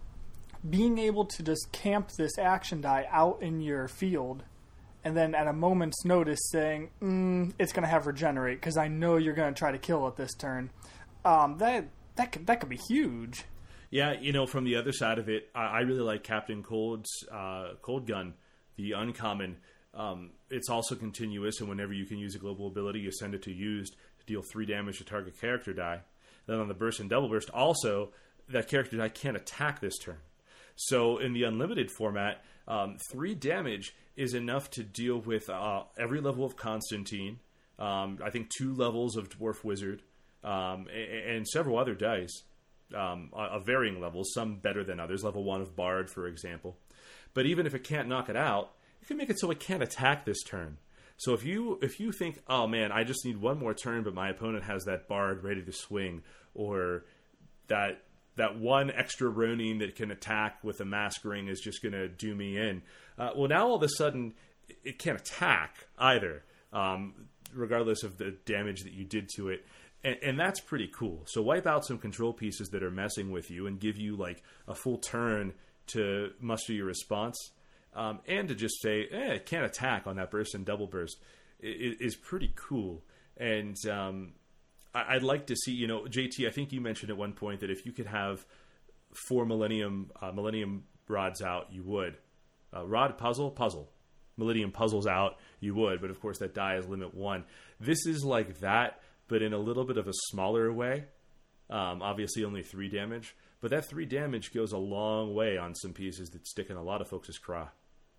being able to just camp this action die out in your field, and then at a moment's notice saying, mm, it's going to have regenerate because I know you're going to try to kill it this turn. Um, that that could, that could be huge. Yeah, you know, from the other side of it, I, I really like Captain Cold's uh, Cold Gun, the uncommon. Um, it's also continuous, and whenever you can use a global ability, you send it to used to deal three damage to target character die. Then on the burst and double burst, also, that character die can't attack this turn. So in the unlimited format, um, three damage is enough to deal with uh, every level of Constantine, um, I think two levels of Dwarf Wizard, um, and, and several other dice um, of varying levels, some better than others, level one of Bard, for example. But even if it can't knock it out, you can make it so it can't attack this turn. So if you if you think, oh man, I just need one more turn, but my opponent has that Bard ready to swing, or that that one extra Ronin that can attack with a Mask Ring is just going to do me in. Uh, well, now all of a sudden, it can't attack either, um, regardless of the damage that you did to it. And, and that's pretty cool. So wipe out some control pieces that are messing with you and give you like a full turn to muster your response. Um, and to just say, eh, it can't attack on that burst and double burst is, is pretty cool. And um, I, I'd like to see, you know, J T, I think you mentioned at one point that if you could have four Millennium uh, Millennium rods out, you would. Uh, rod puzzle? Puzzle. Millennium puzzles out, you would. But, of course, that die is limit one. This is like that, but in a little bit of a smaller way. Um, obviously, only three damage. But that three damage goes a long way on some pieces that stick in a lot of folks' craw.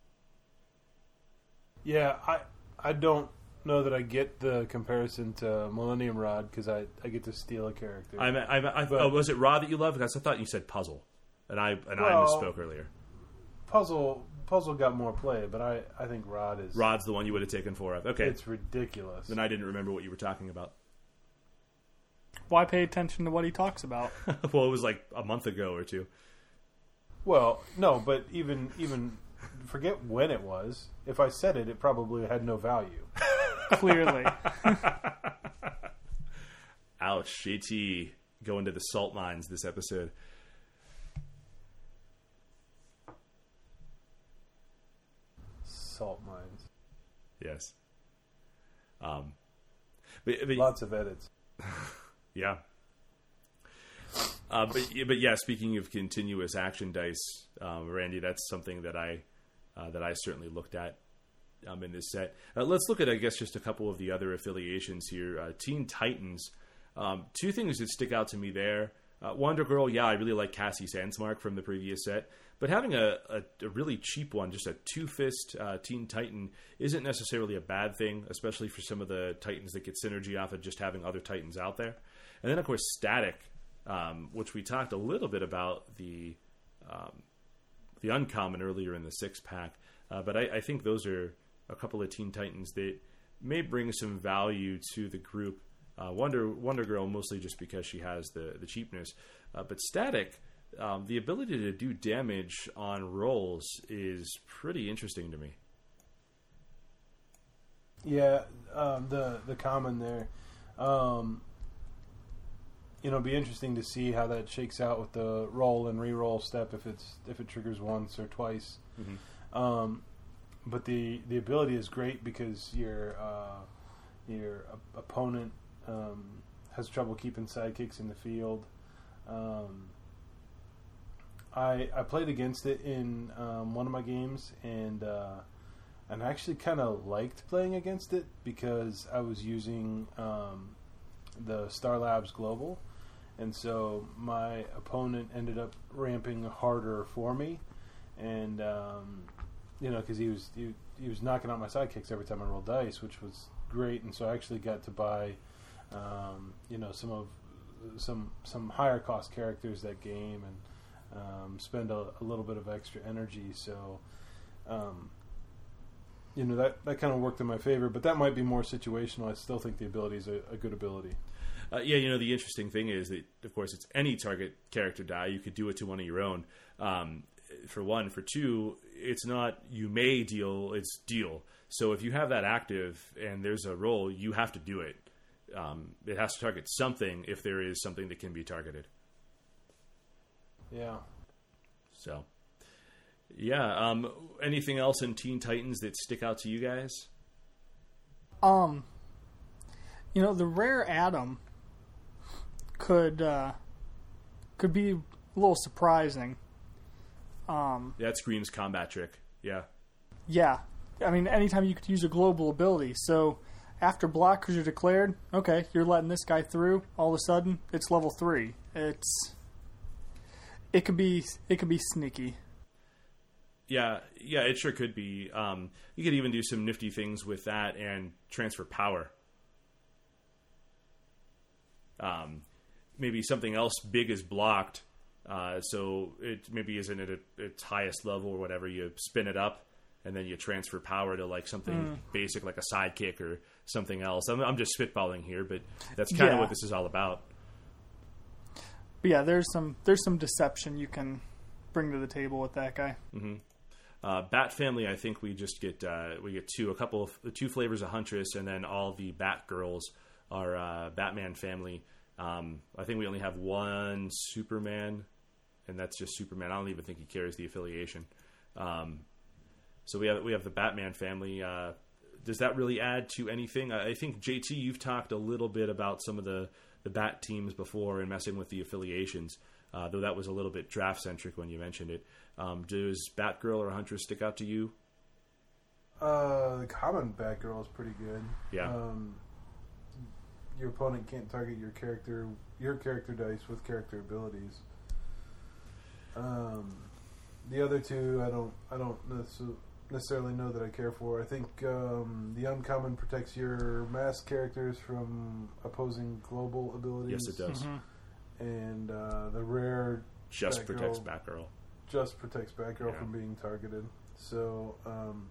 Yeah, I I don't know that I get the comparison to Millennium Rod because I, I get to steal a character. I, I, I, but, oh, was it Rod that you loved? Because I thought you said Puzzle, and I and well, I misspoke earlier. Puzzle Puzzle got more play, but I, I think Rod is... Rod's the one you would have taken four of. Okay. It's ridiculous. Then I didn't remember what you were talking about. Why pay attention to what he talks about? Well, it was like a month ago or two. Well, no, but even even forget when it was. If I said it, it probably had no value. Clearly. Ouch, J T going to the salt mines this episode. Salt mines. Yes. Um, but, but Lots of edits. Yeah. Uh, but but yeah, speaking of continuous action dice, um, Randy, that's something that I uh, that I certainly looked at um, in this set. Uh, let's look at, I guess, just a couple of the other affiliations here. Uh, Teen Titans. Um, two things that stick out to me there. Uh, Wonder Girl, yeah, I really like Cassie Sandsmark from the previous set, but having a, a, a really cheap one, just a two-fist uh, Teen Titan, isn't necessarily a bad thing, especially for some of the Titans that get synergy off of just having other Titans out there. And then, of course, Static, um, which we talked a little bit about the um, the uncommon earlier in the six-pack, uh, but I, I think those are a couple of Teen Titans that may bring some value to the group. Uh, Wonder Wonder Girl mostly just because she has the, the cheapness. Uh, but Static, um, the ability to do damage on rolls is pretty interesting to me. Yeah, um, the the common there. Um, you know, it'd be interesting to see how that shakes out with the roll and re-roll step if it's if it triggers once or twice. Mm-hmm. Um, but the the ability is great because your uh, your op- opponent Um, has trouble keeping sidekicks in the field. Um, I I played against it in um, one of my games, and uh, and I actually kind of liked playing against it because I was using um, the Star Labs Global, and so my opponent ended up ramping harder for me, and um, you know because he was he, he was knocking out my sidekicks every time I rolled dice, which was great, and so I actually got to buy. Um, you know, some of some some higher cost characters that game, and um, spend a, a little bit of extra energy. So, um, you know, that that kind of worked in my favor. But that might be more situational. I still think the ability is a, a good ability. Uh, yeah, you know, the interesting thing is that, of course, it's any target character die. You could do it to one of your own. Um, for one, for two, it's not you may deal; it's deal. So if you have that active and there's a roll, you have to do it. Um, it has to target something if there is something that can be targeted. Yeah. So, yeah. Um, anything else in Teen Titans that stick out to you guys? Um, you know, the rare Atom could uh, could be a little surprising. Um, That screams combat trick. Yeah. Yeah. I mean, anytime you could use a global ability, so. After blockers are declared, okay, you're letting this guy through. All of a sudden, it's level three. It's it could be it could be sneaky. Yeah, yeah, it sure could be. Um, you could even do some nifty things with that and transfer power. Um, maybe something else big is blocked, uh, so it maybe isn't at a, its highest level or whatever. You spin it up. And then you transfer power to like something mm. basic, like a sidekick or something else. I'm, I'm just spitballing here, but that's kind of yeah. what this is all about. But yeah, there's some there's some deception you can bring to the table with that guy. Mm-hmm. Uh, Bat Family, I think we just get uh, we get two, a couple of the two flavors of Huntress, and then all the Bat Girls are uh, Batman Family. Um, I think we only have one Superman, and that's just Superman. I don't even think he carries the affiliation. Um, So we have we have the Batman Family. Uh, does that really add to anything? I, I think, J T, you've talked a little bit about some of the, the Bat teams before and messing with the affiliations, uh, though that was a little bit draft-centric when you mentioned it. Um, does Batgirl or Huntress stick out to you? Uh, the common Batgirl is pretty good. Yeah. Um, your opponent can't target your character your character dice with character abilities. Um, the other two, I don't I don't necessarily... necessarily know that I care for. I think um, the uncommon protects your mass characters from opposing global abilities. Yes, it does. Mm-hmm. And uh, the rare just Batgirl protects Batgirl. Just protects Batgirl yeah. from being targeted. So, um,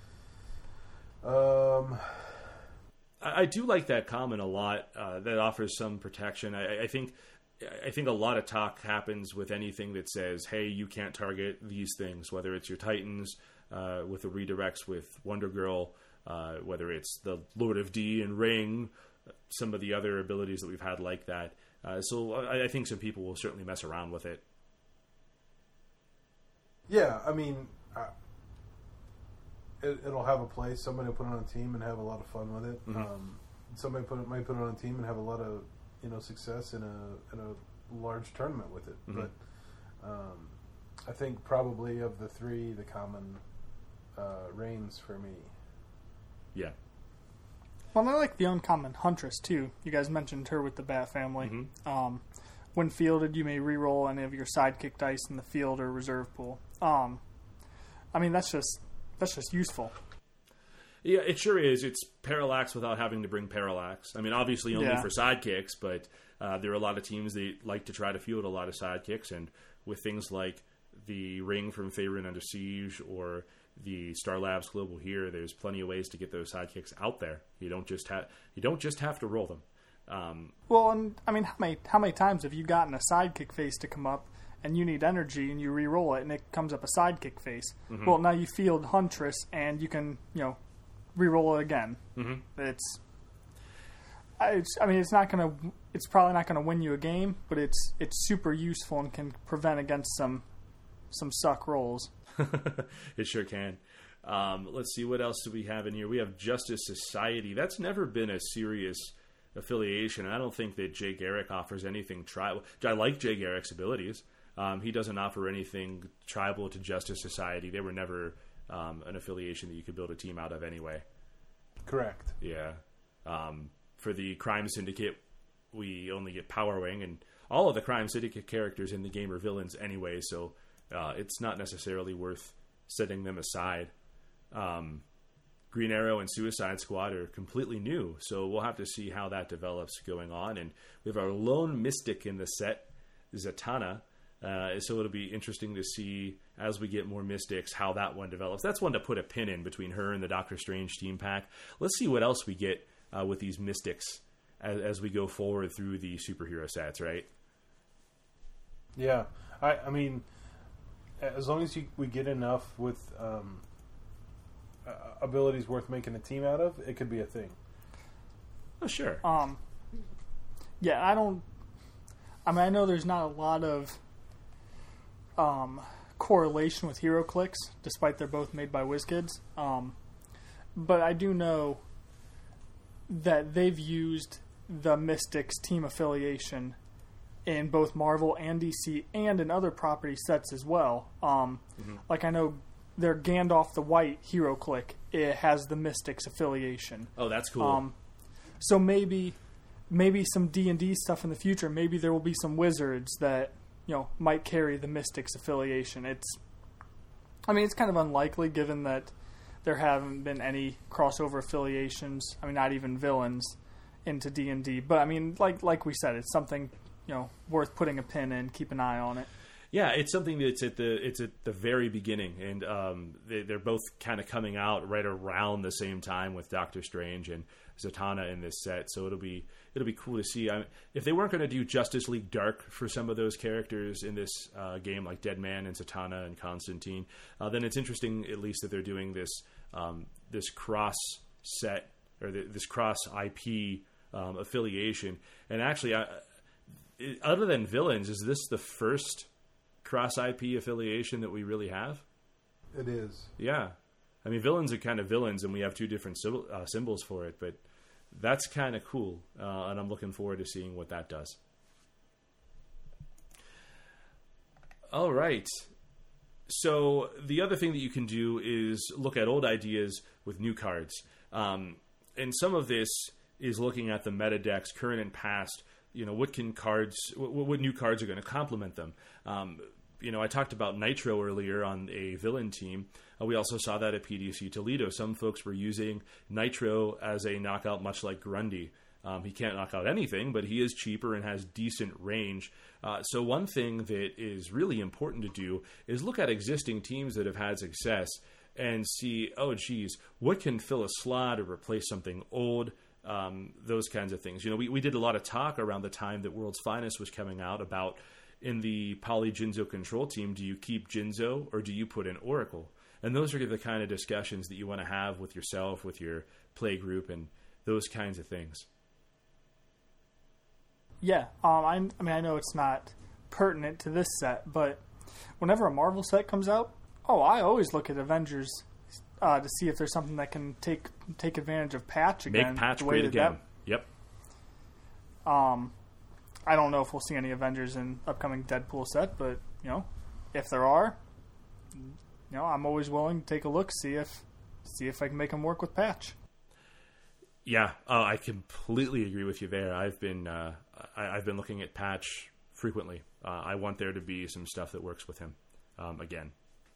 um, I, I do like that common a lot. Uh, that offers some protection. I, I think. I think a lot of talk happens with anything that says, "Hey, you can't target these things." Whether it's your Titans. Uh, with the redirects with Wonder Girl, uh, whether it's the Lord of D and Ring, some of the other abilities that we've had like that. Uh, so I, I think some people will certainly mess around with it. Yeah, I mean, uh, it, it'll have a place. Somebody will put it on a team and have a lot of fun with it. Mm-hmm. Um, somebody put it, might put it on a team and have a lot of you know success in a in a large tournament with it. Mm-hmm. But um, I think probably of the three, the common uh, reigns for me. Yeah. Well, I like the uncommon Huntress too. You guys mentioned her with the Bat family. Mm-hmm. Um, when fielded, you may re-roll any of your sidekick dice in the field or reserve pool. Um, I mean, that's just that's just useful. Yeah, it sure is. It's parallax without having to bring parallax. I mean, obviously only Yeah. for sidekicks, but uh, there are a lot of teams that like to try to field a lot of sidekicks, and with things like the Ring from Faerun Under Siege or the Star Labs Global here, there's plenty of ways to get those sidekicks out there. You don't just have you don't just have to roll them. Um, Well, and I mean, how many how many times have you gotten a sidekick face to come up, and you need energy, and you re-roll it, and it comes up a sidekick face? Mm-hmm. Well, now you field Huntress, and you can you know re-roll it again. mm-hmm. It's, I- it's I mean, it's not gonna it's probably not gonna win you a game, but it's it's super useful and can prevent against some some suck rolls. It sure can. Um, let's see, what else do we have in here? We have Justice Society. That's never been a serious affiliation. I don't think that Jay Garrick offers anything tribal. I like Jay Garrick's abilities. Um, he doesn't offer anything tribal to Justice Society. They were never um, an affiliation that you could build a team out of anyway. Correct. Yeah. Um, for the Crime Syndicate, we only get Power Wing, and all of the Crime Syndicate characters in the game are villains anyway, so uh, it's not necessarily worth setting them aside. Um, Green Arrow and Suicide Squad are completely new, so we'll have to see how that develops going on. And we have our lone mystic in the set, Zatanna. Uh, so it'll be interesting to see as we get more mystics how that one develops. That's one to put a pin in between her and the Doctor Strange team pack. Let's see what else we get uh, with these mystics as, as we go forward through the superhero sets, right? Yeah, I, I mean, as long as you, we get enough with um, uh, abilities worth making a team out of, it could be a thing. Oh, sure. Um, yeah, I don't. I mean, I know there's not a lot of um, correlation with HeroClix, despite they're both made by WizKids. Um, but I do know that they've used the Mystics team affiliation in both Marvel and D C and in other property sets as well. Um, Mm-hmm. Like I know their Gandalf the White HeroClick, it has the Mystics affiliation. Oh, that's cool. Um, so maybe, maybe some D and D stuff in the future. Maybe there will be some wizards that you know might carry the Mystics affiliation. It's, I mean, it's kind of unlikely given that there haven't been any crossover affiliations. I mean, not even villains into D and D. But I mean, like like we said, it's something you know worth putting a pin in. Keep an eye on it. Yeah, it's something that's at the it's at the very beginning, and um, they, they're both kind of coming out right around the same time with Doctor Strange and Zatanna in this set. So it'll be it'll be cool to see. I, if they weren't going to do Justice League Dark for some of those characters in this uh, game, like Deadman and Zatanna and Constantine, uh, then it's interesting at least that they're doing this um, this cross set or the, this cross I P um, affiliation. And actually, I, other than villains, is this the first cross I P affiliation that we really have? It is. Yeah. I mean, villains are kind of villains, and we have two different symbol, uh, symbols for it, but that's kind of cool, uh, and I'm looking forward to seeing what that does. All right. So the other thing that you can do is look at old ideas with new cards. Um, and some of this is looking at the meta decks, current and past. You know, what can cards, what, what new cards are going to complement them? Um, you know, I talked about Nitro earlier on a villain team. Uh, we also saw that at P D C Toledo. Some folks were using Nitro as a knockout, much like Grundy. Um, he can't knock out anything, but he is cheaper and has decent range. Uh, so one thing that is really important to do is look at existing teams that have had success and see, oh, geez, what can fill a slot or replace something old? Um, those kinds of things. You know, we, we did a lot of talk around the time that World's Finest was coming out about in the Poly Jinzo control team, do you keep Jinzo or do you put in Oracle? And those are the kind of discussions that you want to have with yourself, with your play group, and those kinds of things. Yeah, um, I, I mean, I know it's not pertinent to this set, but whenever a Marvel set comes out, oh, I always look at Avengers uh, to see if there's something that can take take advantage of Patch again. Make Patch the way great that again. Yep. That, um, I don't know if we'll see any Avengers in upcoming Deadpool set, but you know, if there are, you know, I'm always willing to take a look, see if see if I can make them work with Patch. Yeah, uh, I completely agree with you there. I've been uh, I, I've been looking at Patch frequently. Uh, I want there to be some stuff that works with him um, again.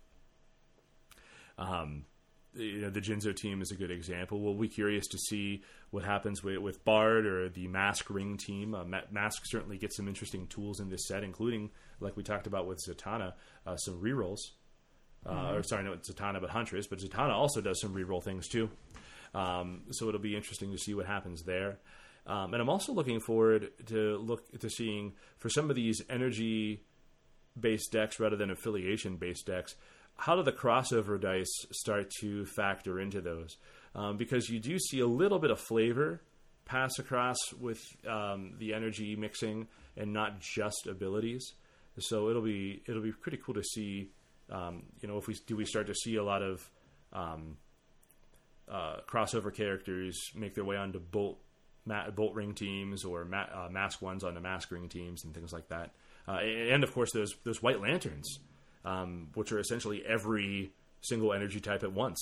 Um, you know, the Jinzo team is a good example. We'll be curious to see what happens with, with Bard or the Mask Ring team. Uh, Ma- Mask certainly gets some interesting tools in this set, including, like we talked about with Zatanna, uh, some rerolls. Uh, mm-hmm. Or sorry, not Zatanna, but Huntress. But Zatanna also does some reroll things too. Um, so it'll be interesting to see what happens there. Um, and I'm also looking forward to look to seeing for some of these energy-based decks rather than affiliation-based decks, how do the crossover dice start to factor into those? Um, because you do see a little bit of flavor pass across with um, the energy mixing and not just abilities. So it'll be it'll be pretty cool to see. Um, you know, if we do we start to see a lot of um, uh, crossover characters make their way onto Bolt ma- Bolt Ring teams or ma- uh, Mask ones onto Mask Ring teams and things like that. Uh, and of course, those those White Lanterns. Um, which are essentially every single energy type at once.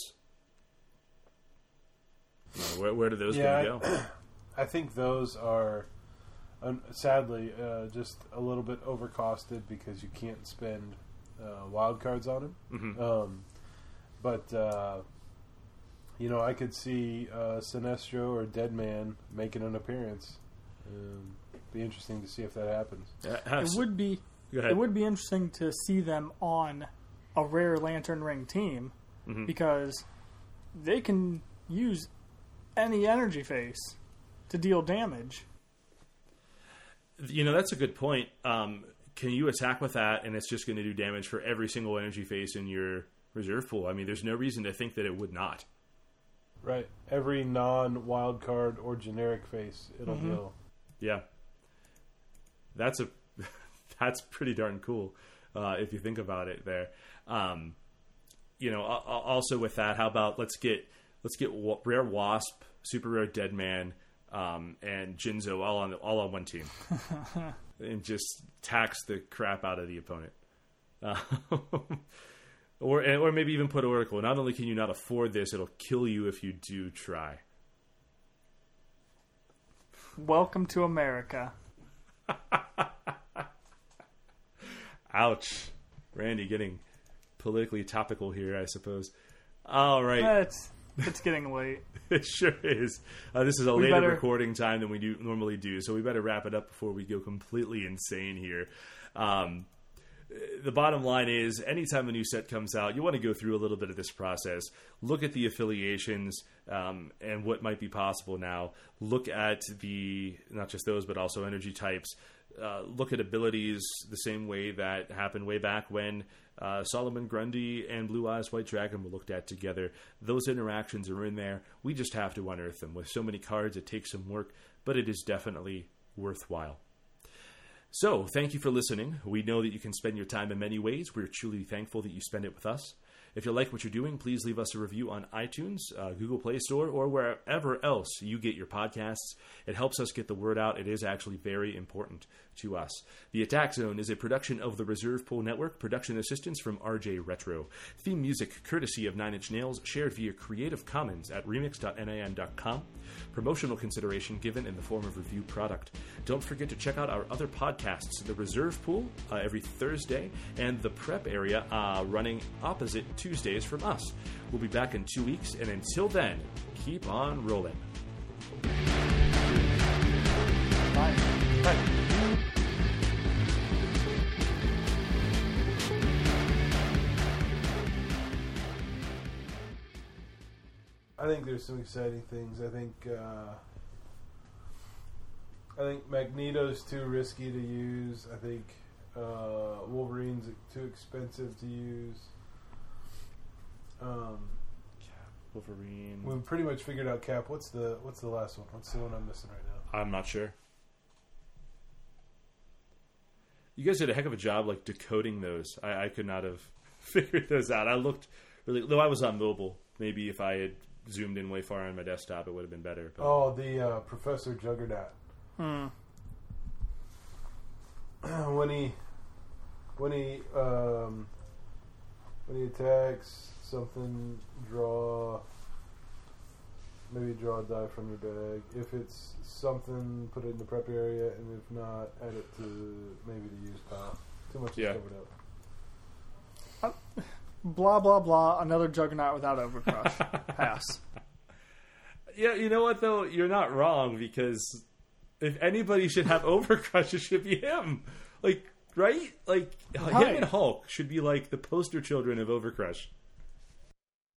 Uh, where, where do those yeah, going to go? I, I think those are, um, sadly, uh, just a little bit overcosted because you can't spend uh, wild cards on them. Mm-hmm. Um, but, uh, you know, I could see uh, Sinestro or Deadman making an appearance. Um, be interesting to see if that happens. It would be... It would be interesting to see them on a rare Lantern Ring team mm-hmm. because they can use any energy face to deal damage. You know, that's a good point. Um, can you attack with that and it's just going to do damage for every single energy face in your reserve pool? I mean, there's no reason to think that it would not. Right. Every non-wild card or generic face, it'll mm-hmm. deal. Yeah. That's a... That's pretty darn cool uh, if you think about it there. Um, you know, also with that, how about let's get let's get Rare Wasp, Super Rare Deadman, um, and Jinzo all on all on one team, and just tax the crap out of the opponent. Uh, or or maybe even put Oracle. Not only can you not afford this, it'll kill you if you do try. Welcome to America. Ouch. Randy getting politically topical here, I suppose. All right. It's, it's getting late. It sure is. Uh, this is a we later better... recording time than we do normally do, so we better wrap it up before we go completely insane here. Um, the bottom line is, anytime a new set comes out, you want to go through a little bit of this process. Look at the affiliations um, and what might be possible now. Look at the, not just those, but also energy types. Uh, look at abilities the same way that happened way back when uh, Solomon Grundy and Blue Eyes White Dragon were looked at together. Those interactions are in there. We just have to unearth them. With so many cards, it takes some work, but it is definitely worthwhile. So, thank you for listening. We know that you can spend your time in many ways. We're truly thankful that you spend it with us. If you like what you're doing, please leave us a review on iTunes, uh, Google Play Store, or wherever else you get your podcasts. It helps us get the word out. It is actually very important to us. The Attack Zone is a production of the Reserve Pool Network. Production assistance from R J Retro. Theme music courtesy of Nine Inch Nails, shared via Creative Commons at remix dot nin dot com. Promotional consideration given in the form of review product. Don't forget to check out our other podcasts, The Reserve Pool uh, every Thursday, and The Prep Area uh, running opposite Tuesdays from us. We'll be back in two weeks, and until then, keep on rolling. Bye. Bye. I think there's some exciting things. I think uh, I think Magneto's too risky to use. I think uh, Wolverine's too expensive to use. Um, Wolverine. We've pretty much figured out Cap. What's the What's the last one? What's the one I'm missing right now? I'm not sure. You guys did a heck of a job, like, decoding those. I, I could not have figured those out. I looked really... Though I was on mobile. Maybe if I had zoomed in way far on my desktop, it would have been better. But. Oh, the uh, Professor Juggernaut. Hmm. when he... When he... Um, when he attacks something, draw... Maybe draw a die from your bag. If it's something, put it in the prep area, and if not, add it to maybe the use pile. Too much Yeah. is covered up. Blah, blah, blah. Another Juggernaut without Overcrush. Pass. Yeah, you know what, though? You're not wrong, because if anybody should have Overcrush, it should be him. Like, right? Like, Right. him and Hulk should be, like, the poster children of Overcrush.